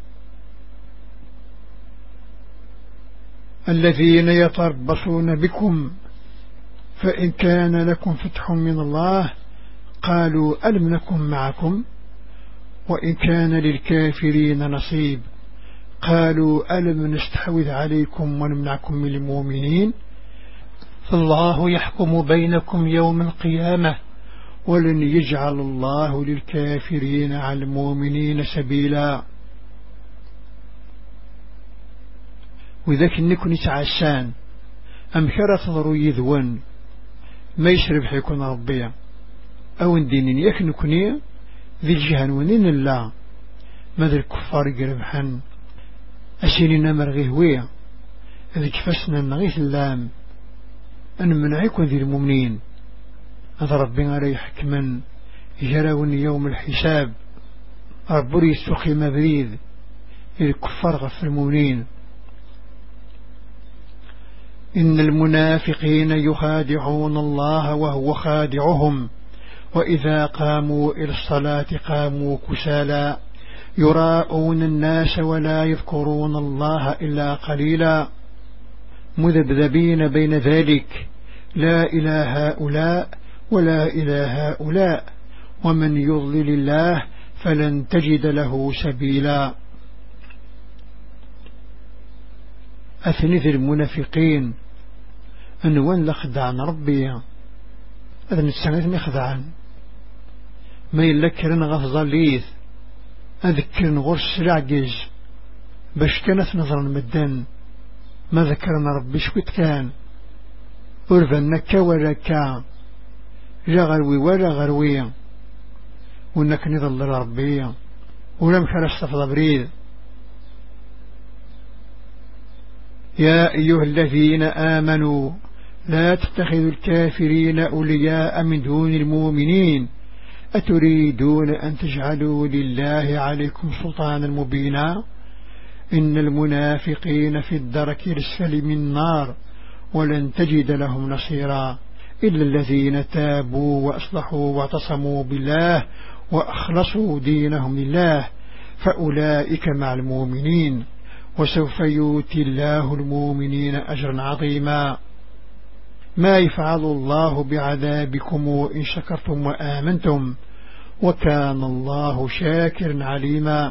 الذين يتربصون بكم فإن كان لكم فتح من الله قالوا ألم نكن معكم وإن كان للكافرين نصيب قالوا ألم نستحوذ عليكم ونمنعكم من المؤمنين فالله يحكم بينكم يوم القيامة ولن يجعل الله للكافرين على المؤمنين سبيلا. وذاك نكون يتعسان أم كرا تضروا يذوان ما يشرب حيكون ربيا أو ندينين يك نكوني ذي الجهن ونين الله ماذا الكفار يقربحن أسيرنا مرغيه ويا ذي كفسنا نغيث اللام أن منعيكم ذي المؤمنين هذا ربنا ريح حكما يجرون يوم الحساب ربوري يستقي مبريد الكفار غف المؤمنين. إن المنافقين يخادعون الله وهو خادعهم وإذا قاموا إلى الصلاة قاموا كسالا يراءون الناس ولا يذكرون الله إلا قليلا مذبذبين بين ذلك لا إلى هؤلاء ولا إلى هؤلاء ومن يضلل الله فلن تجد له سبيلا. أثنث المنافقين أنوان لخدعن ربي هذا نتسانيث خدعن ما يلكرن غفظ ليث أذكرن غرس العجز باش كانت نظرا مدن ما ذكرنا ربي شكت كان أرفنك ولا كان لا غروي ولا غروي وإنك نظل ربي ولم كرستفض بريد. يا أيها الذين آمنوا لا تتخذوا الكافرين أولياء من دون المؤمنين أتريدون أن تجعلوا لله عليكم سلطانا مبينا إن المنافقين في الدرك الأسفل من النار ولن تجد لهم نصيرا إلا الذين تابوا وأصلحوا واعتصموا بالله وأخلصوا دينهم لله فأولئك مع المؤمنين وسوف يؤتي الله المؤمنين أجرا عظيما. ما يفعل الله بعذابكم إن شكرتم وآمنتم وكان الله شاكرا عليما.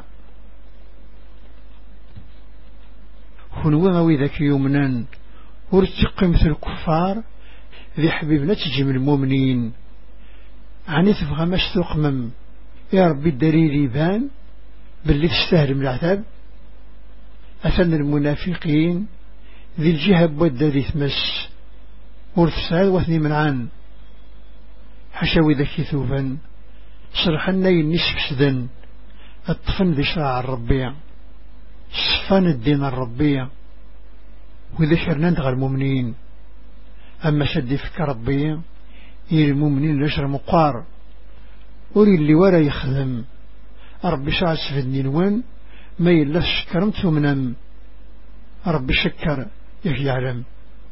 هنوما وذاك يومنا ورتق مثل الكفار ذي حبيبنا تجم المؤمنين عني تفغى مش تقمم يا ربي الدليل يبان باللي تستهل من العذاب. أثن المنافقين ذي الجهة بودة ذي ثمس ورثسال واثني من عن حشاوي ذكي ثوبا صرحنا ينسف سدن الطفن ذي شراع الربيع صفان الدين الربيع وذكرنا ندغى المؤمنين. أما شد فك ربيع يري المؤمنين لشر مقار وري اللي ورا يخدم ربي شعر سفدني الوان ما يلاش كرمت منم ربي شكر يكي يعلم.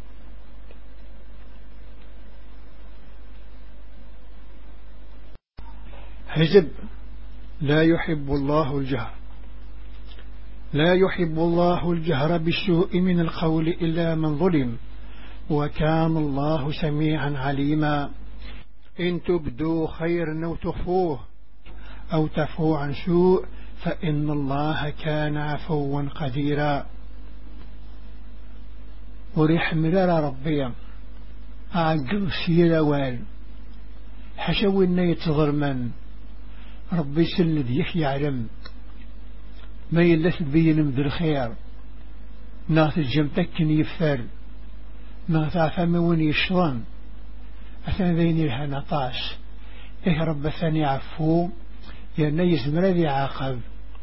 حزب لا يحب الله الجهر لا يحب الله الجهر بالسوء من القول إلا من ظلم وكان الله سميعا عليما. إن تبدوا خيرا أو تخفوه أو تعفوا عن سوء فإن الله كان عفوا قديرا. وريح مرار ربي أعقل سيلا وال حشو إنه يتظرمن ربي سلد يخ يعلم ما يلث بين مد الخير ناث الجمتكن يفر ناث عفم وين يشرن أثنى ذين لها نطاش إيه رب ثاني عفو ينيز مرذي عاقب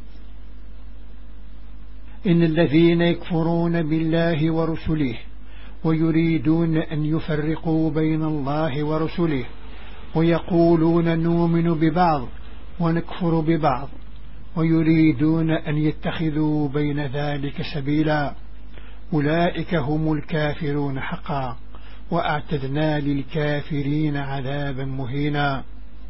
إن الذين يكفرون بالله ورسله ويريدون أن يفرقوا بين الله ورسله ويقولون نؤمن ببعض ونكفر ببعض ويريدون أن يتخذوا بين ذلك سبيلا أولئك هم الكافرون حقا وأعتدنا للكافرين عذابا مهينا.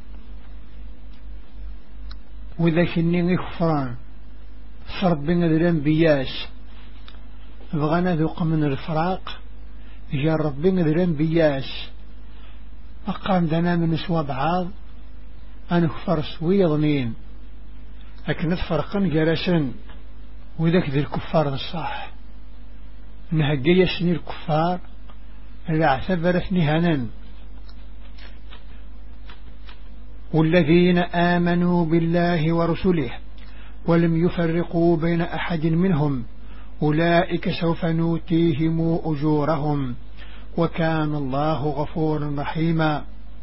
وذاك النين يكفران صرب بين الأنبياس بغانا ذوق من الفراق جرب بين الأنبياس أقام دنا من سوا بعض أنكفر سوي ضنين لكن فرقا جلسا وذاك ذي الكفار الصح نهجي يسني الكفار اللي اعتبرتني هنا. والذين آمنوا بالله ورسله ولم يفرقوا بين أحد منهم أولئك سوف نوتيهم أجورهم وكان الله غفورا رحيما.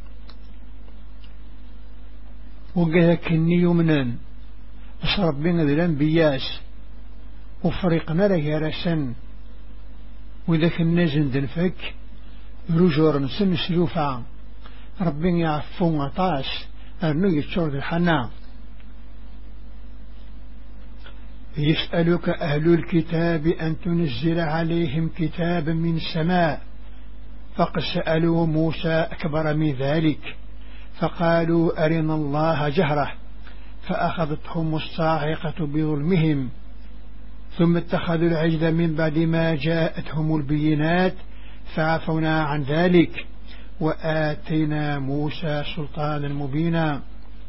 وقذك النيومنا أشرب بين الأنبياس وفرقنا له رسن وذاك النزن دنفك رجور نسن سلوفا ربنا يعفو عطاش أرنو يتشورد الحنا. يسألك أهل الكتاب أن تنزل عليهم كتابا من السماء فقد سألوا موسى أكبر من ذلك فقالوا أرنا الله جهرة فأخذتهم الصاعقة بظلمهم ثم اتخذوا العجل من بعد ما جاءتهم البينات فعفونا عن ذلك وآتينا موسى سلطانا مبينا.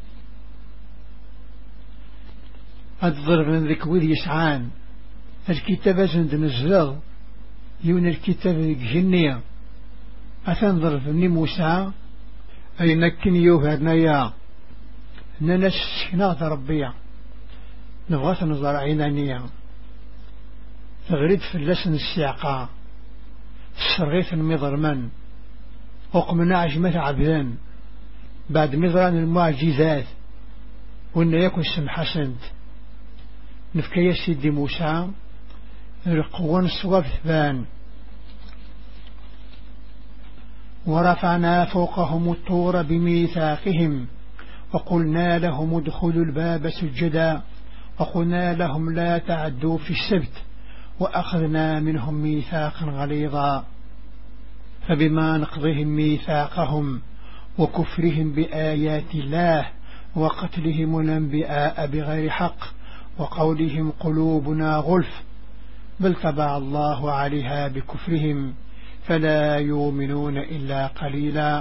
الضرب من ذك وذ يسعان الكتاب زند نزل يون الكتاب الجنية أتنظر في موسى أي نكن يوهرنا يا ننس نغط ربيع نبغى نظر عينانية تغريد في اللسن السياقة السرغيث المضرمان وقمنا عجمة عبدان بعد مضران المعجزات وإن يكون سم حسنت نفكي سيدي موسى رقوان صواب ثبان ورفعنا فوقهم الطور بميثاقهم وقلنا لهم ادخلوا الباب سجدا وقلنا لهم لا تعدوا في السبت وأخذنا منهم ميثاقا غليظا فبما نقضهم ميثاقهم وكفرهم بآيات الله وقتلهم الأنبياء بغير حق وقولهم قلوبنا غلف بل طبع الله عليها بكفرهم فلا يؤمنون إلا قليلا.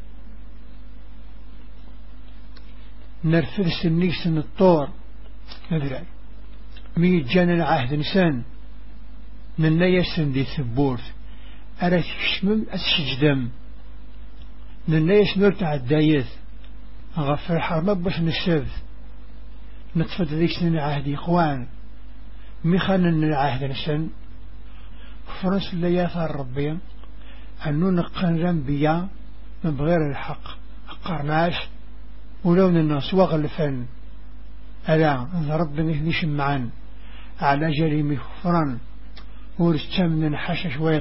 نرفد سنيس الطور ندري ميجان العهد نسان من يسن دي ثبورت أرى تكشمم أسجدم من يسن الدايث غفر حرمك باش نشذ نتفد ذيك سن العهد إخوان مخان العهد نسان فرنس اللي يثار ربي أنو نقن رنبيا من بغير الحق أقرناش ولون الناس وغلفن ألا ربي نهديش معان على جريم كفران ورستمن حش شويط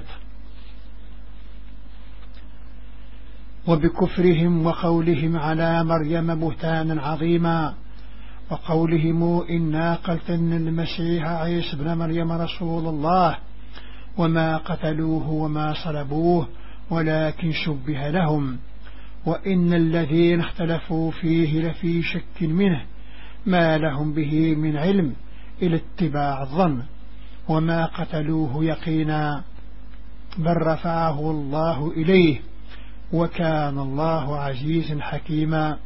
وبكفرهم وقولهم على مريم بهتانا عظيما وقولهم إنا قتلنا المسيح عيسى ابن مريم رسول الله وما قتلوه وما صلبوه ولكن شبه لهم وإن الذين اختلفوا فيه لفي شك منه ما لهم به من علم إلى اتباع الظن وما قتلوه يقينا بل رفعه الله إليه وكان الله عزيزا حكيما.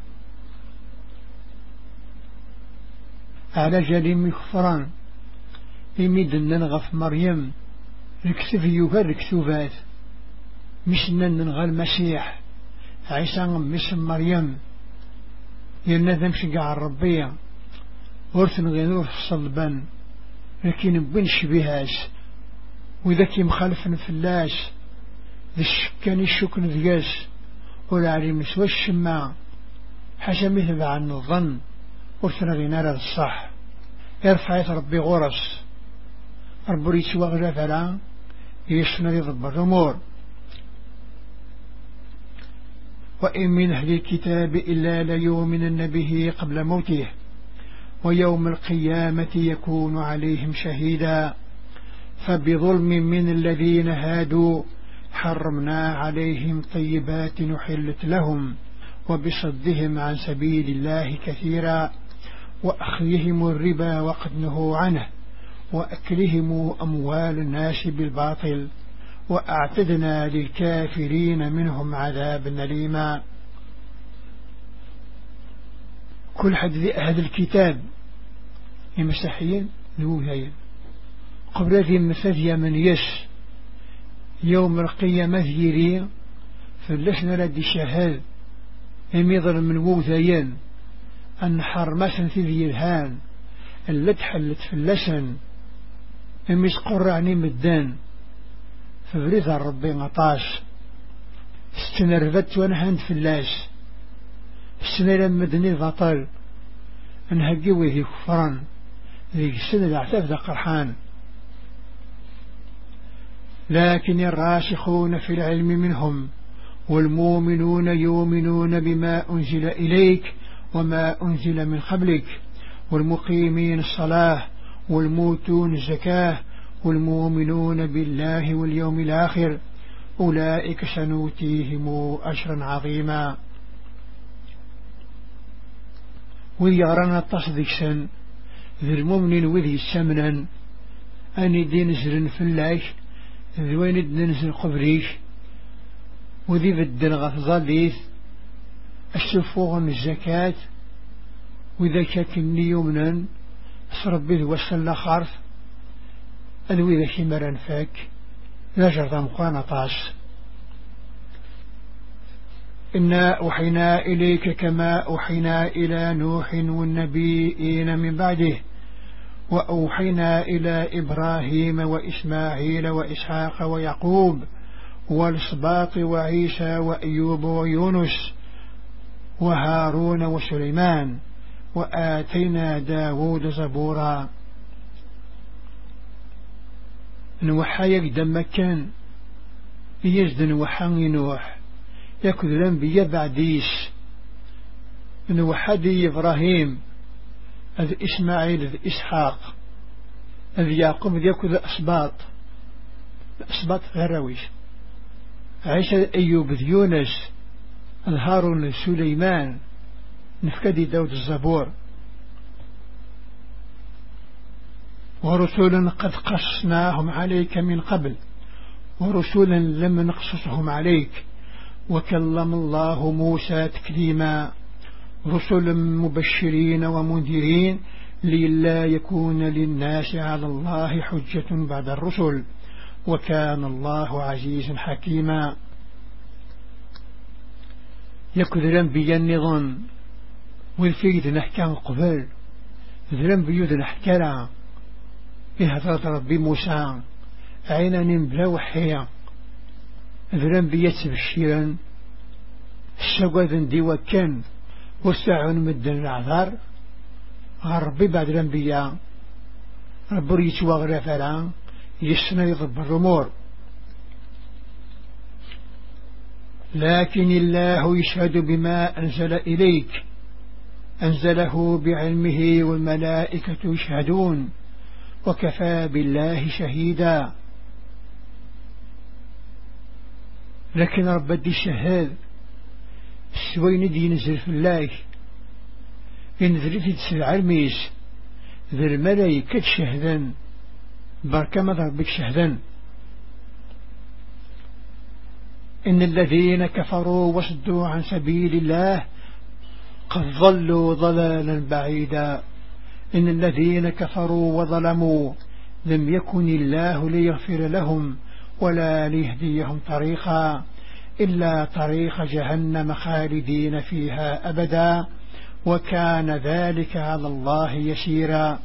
على جليم كفران إمد ننغف مريم الكتب يوغا الكتوبات مش ننغى المسيح عيسى مش مريم ينادم شقع الربية ورثن غينور في الصلبان لكن بين شبيهاش وإذا كي مخالف فلاش ذي الشكاني الشكن ذياش ولا عليم سوى الشماع حاجة مثل عن الظن ورثن غينار الصح يرفع ربي غرس ربي يسوى غلا فلا يشنا يضب الأمور. وإن من أهل الكتاب إلا ليؤمنن به قبل موته ويوم القيامة يكون عليهم شهيدا فبظلم من الذين هادوا حرمنا عليهم طيبات نحلت لهم وبصدهم عن سبيل الله كثيرا وأخذهم الربا وقد نهوا عنه وأكلهم أموال الناس بالباطل وأعتدنا للكافرين منهم عذابا أليما. كل حد ذي أهل الكتاب المسيحيين نوهي قبل ذي مثل من يش يوم القيامة يري فلسنا لدي شهاد يميضر من ووثيين أن حرمسا في ذي الهان اللي تحلت فلسن يميز قرعني مدان فبريد ربي غطاش استنرفت وانهند فلاس السنة مدني بطل انهجي وذي كفران ذيك السنة العتاف ذا قرحان. لكن الراسخون في العلم منهم والمؤمنون يؤمنون بما أنزل إليك وما أنزل من قبلك والمقيمين الصلاة والموتون الزكاة والمؤمنون بالله واليوم الآخر أولئك سنوتيهم أجرا عظيما. وذي أرانا تصدق سن ذي المؤمن وذي السمنا أني دي نزل في الله ذي وين ننزل قبريش وذي بدن غفظاليث السفوغ من الزكاة وإذا كاكني يمنا سربي وصل لخارف أذوي ذا شمرا فاك لا جرد مقانا طاس. إنا أوحينا إليك كما أوحينا إلى نوح والنبيين من بعده وأوحينا إلى إبراهيم وإسماعيل وإسحاق ويعقوب والأسباط وعيسى وأيوب ويونس وهارون وسليمان وآتينا داود زبورا. نوحى يقدم مكان يجد نوحى نوح يأكد الأنبياء بعديش نوحى دي إبراهيم أذ إسماعيل أذ إسحاق أذ يعقوب يأكد أسباط أسباط غرويش عيسى أيوب ذ يونس هارون سليمان نفكدي داود الزبور. ورسولا قد قصناهم عليك من قبل ورسولا لم نقصصهم عليك وكلم الله موسى تكليما رسلا مبشرين ومنذرين لئلا يكون للناس على الله حجة بعد الرسل وكان الله عزيزا حكيما. يكذلن بي النظام والفيد نحكام قبل ذلن بيود نحكرا بهذا ربي موسى عينا نمبلا وحيا ذلن بيتسب الشيرا الشقوذن دي وكان وسعون مدن العذار ربي بعد الانبياء ربي ريتوا غرفلا يسنا يضب الرمور. لكن الله يشهد بما أنزل إليك أنزله بعلمه والملائكة يشهدون وكفى بالله شهيدا. لكن رب دي الشهاد سوين دي نزل في الله ينزل في تسل علميس ذي الملائكة شهدا بركة مضر بك شهدا. إن الذين كفروا وصدوا عن سبيل الله قد ضلوا ضلالا بعيدا. إن الذين كفروا وظلموا لم يكن الله ليغفر لهم ولا ليهديهم طريقا إلا طريق جهنم خالدين فيها أبدا وكان ذلك على الله يسيرا.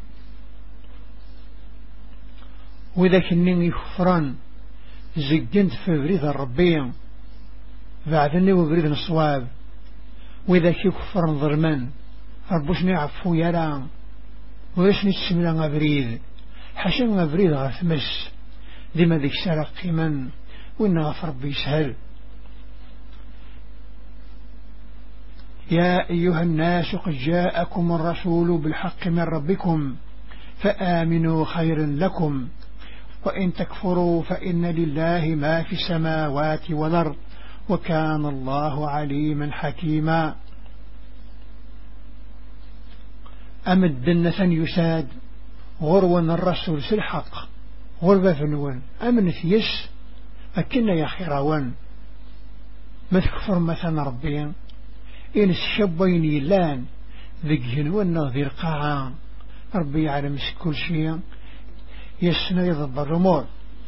وذاك النين يكفران زقنت في بريد الربي بعدني وبريد الصواب، وذاك يكفران ظلمان ربوش نعفو يران وليش نتسمى لنا بريد حشن بريد غثمس ديما ذيك سرق قيما وإن غفر ربي يسهل. يا أيها الناس قد جاءكم الرسول بالحق من ربكم فآمنوا خير لكم وإن تكفروا فإن لله ما في السماوات والأرض وكان الله عليما حكيما. أمد النثن يساد غروا الرسول سلحق غربة فنون أمن فيش أكنا يا خيروان ما تكفر مثلا ربيا إن الشبين يلان ذك جنوان نظير قاعان ربي يعلم كل شيء يسنى يضب الرمور.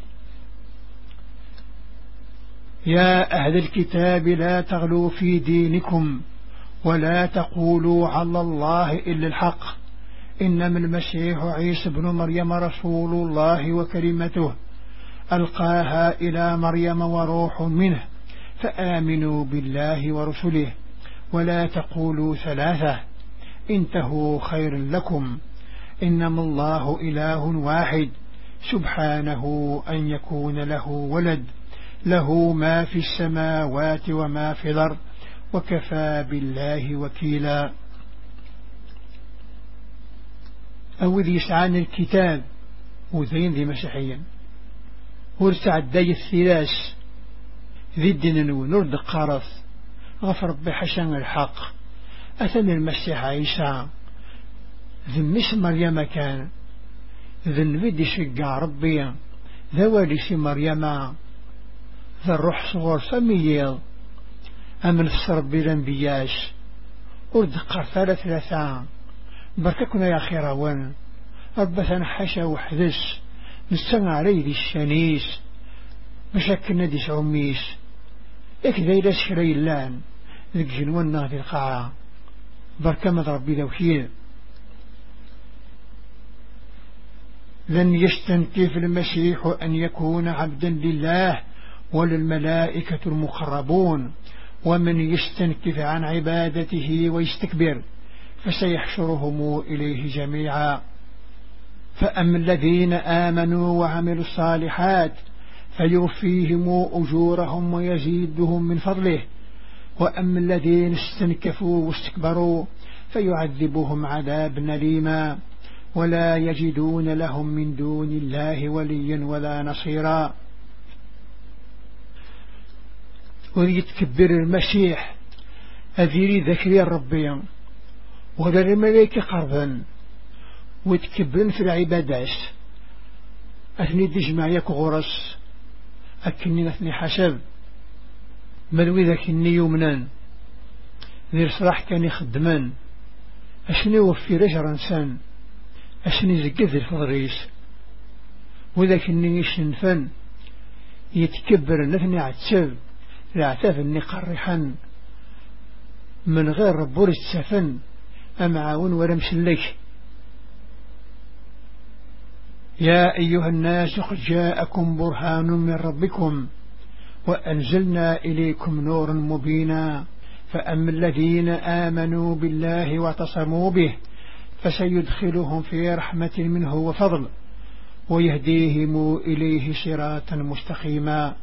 يا أهل الكتاب لا تغلوا في دينكم ولا تقولوا على الله إلا الحق إنما المسيح عيسى بن مريم رسول الله وكلمته ألقاها إلى مريم وروح منه فآمنوا بالله ورسله ولا تقولوا ثلاثة انتهوا خير لكم إنما الله إله واحد سبحانه أن يكون له ولد له ما في السماوات وما في الأرض وكفى بالله وكيلا. أو ذي يسعان الكتاب وذين ذي مسيحيا ورسعدي الثلاث ذي الدين ونرد قارث غفر بحشان الحق أثنى المسيح عيسى ذي مش مريم كان ذي النبي شقع ربي ذواليس مريم ذا الروح صغور سمييض أمن السرب لنبياش ورد قارثة ثلاثة برككنا يا خيروان ربثنا حشا وحدث نستمع عليه ذي الشانيس مشاكلنا دي سعميس إكذا إلى شري اللان ذيك جنوانا ذي القاعة بركمة ربي ذوكيل. لن يستنكف المسيح أن يكون عبدا لله وللملائكة المقربون ومن يستنكف عن عبادته ويستكبر فسيحشرهم إليه جميعا. فأما الذين آمنوا وعملوا الصالحات فيوفيهم أجورهم ويزيدهم من فضله وأما الذين استنكفوا واستكبروا فيعذبهم عذاب أليما ولا يجدون لهم من دون الله وليا ولا نصيرا. ويتكبر المسيح أذيري ذكري الربي ولا الملائكة قربا ويتكبرن في العبادات أثني دجمع يك غرس أكني أثني حسب ملوي ذاك الني يمنان ذي صراح كان يخدمان أشني وفي رجر إنسان أشني زقذ الفضريس وذاك الني يشنفن يتكبر نثني عتسب العتاف الني قرحا من غير ربور السفن أمعاون ورمش لك. يا أيها الناس قد جاءكم برهان من ربكم وأنزلنا إليكم نورا مبينا فأما الذين آمنوا بالله واعتصموا به فسيدخلهم في رحمة منه وفضل ويهديهم إليه صراطا مستقيما.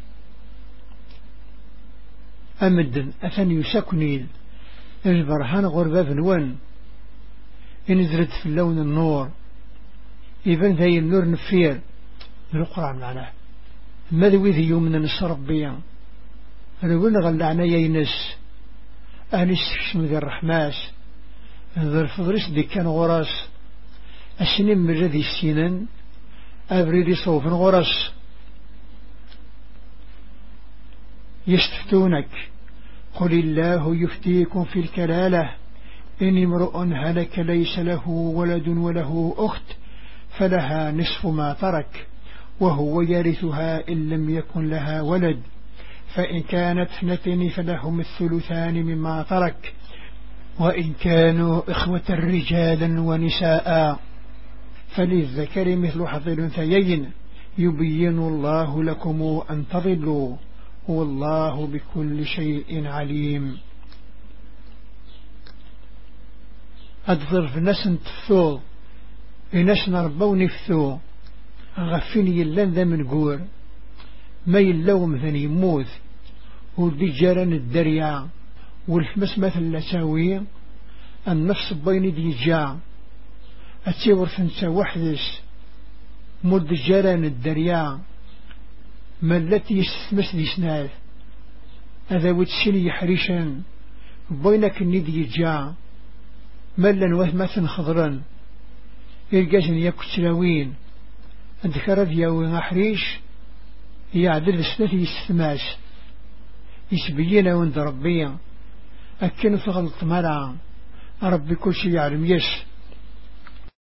أمد أثن يسكنيل البرهان غربة بنوان ينزلت في اللون النور إذن ذي النور نفير من القرآن معناه ماذا ذي يومنا نصر ربيا نقول غلعنا يينس أهل السكشم ذي الرحماس ذي الفضرس دي كان غراس أسنم من ذي السنان أبريد صوف غراس يستفتونك قل الله يفتيكم في الكلالة إن امرؤ هلك ليس له ولد وله أخت فلها نصف ما ترك وهو يرثها إن لم يكن لها ولد، فإن كانت اثنتين فلهم الثلثان مما ترك، وإن كانوا إخوة رجالا ونساء فللذكر مثل حظ الأنثيين يبين الله لكم أن تضلوا والله بكل شيء عليم. أدفر في ناس تفثو إناس نربوني فثو غفني يلان ذا من قور ما يلوم ذن يموت ودي جاران الدريا والفمس مثل لساوي النفس بين دي جا أتيور ثنسا وحدس مد جاران الدريا ما التي يستمس دي سناث هذا وتسيني حريشا بينك الندي جا ملا وثمة خضرا يرقازن يكتلاوين أذكر دياوي أحريش يعدل السنة يستماس يسبينا وند ربيا أكن فغلط مرع ربي كل شيء يعلم يس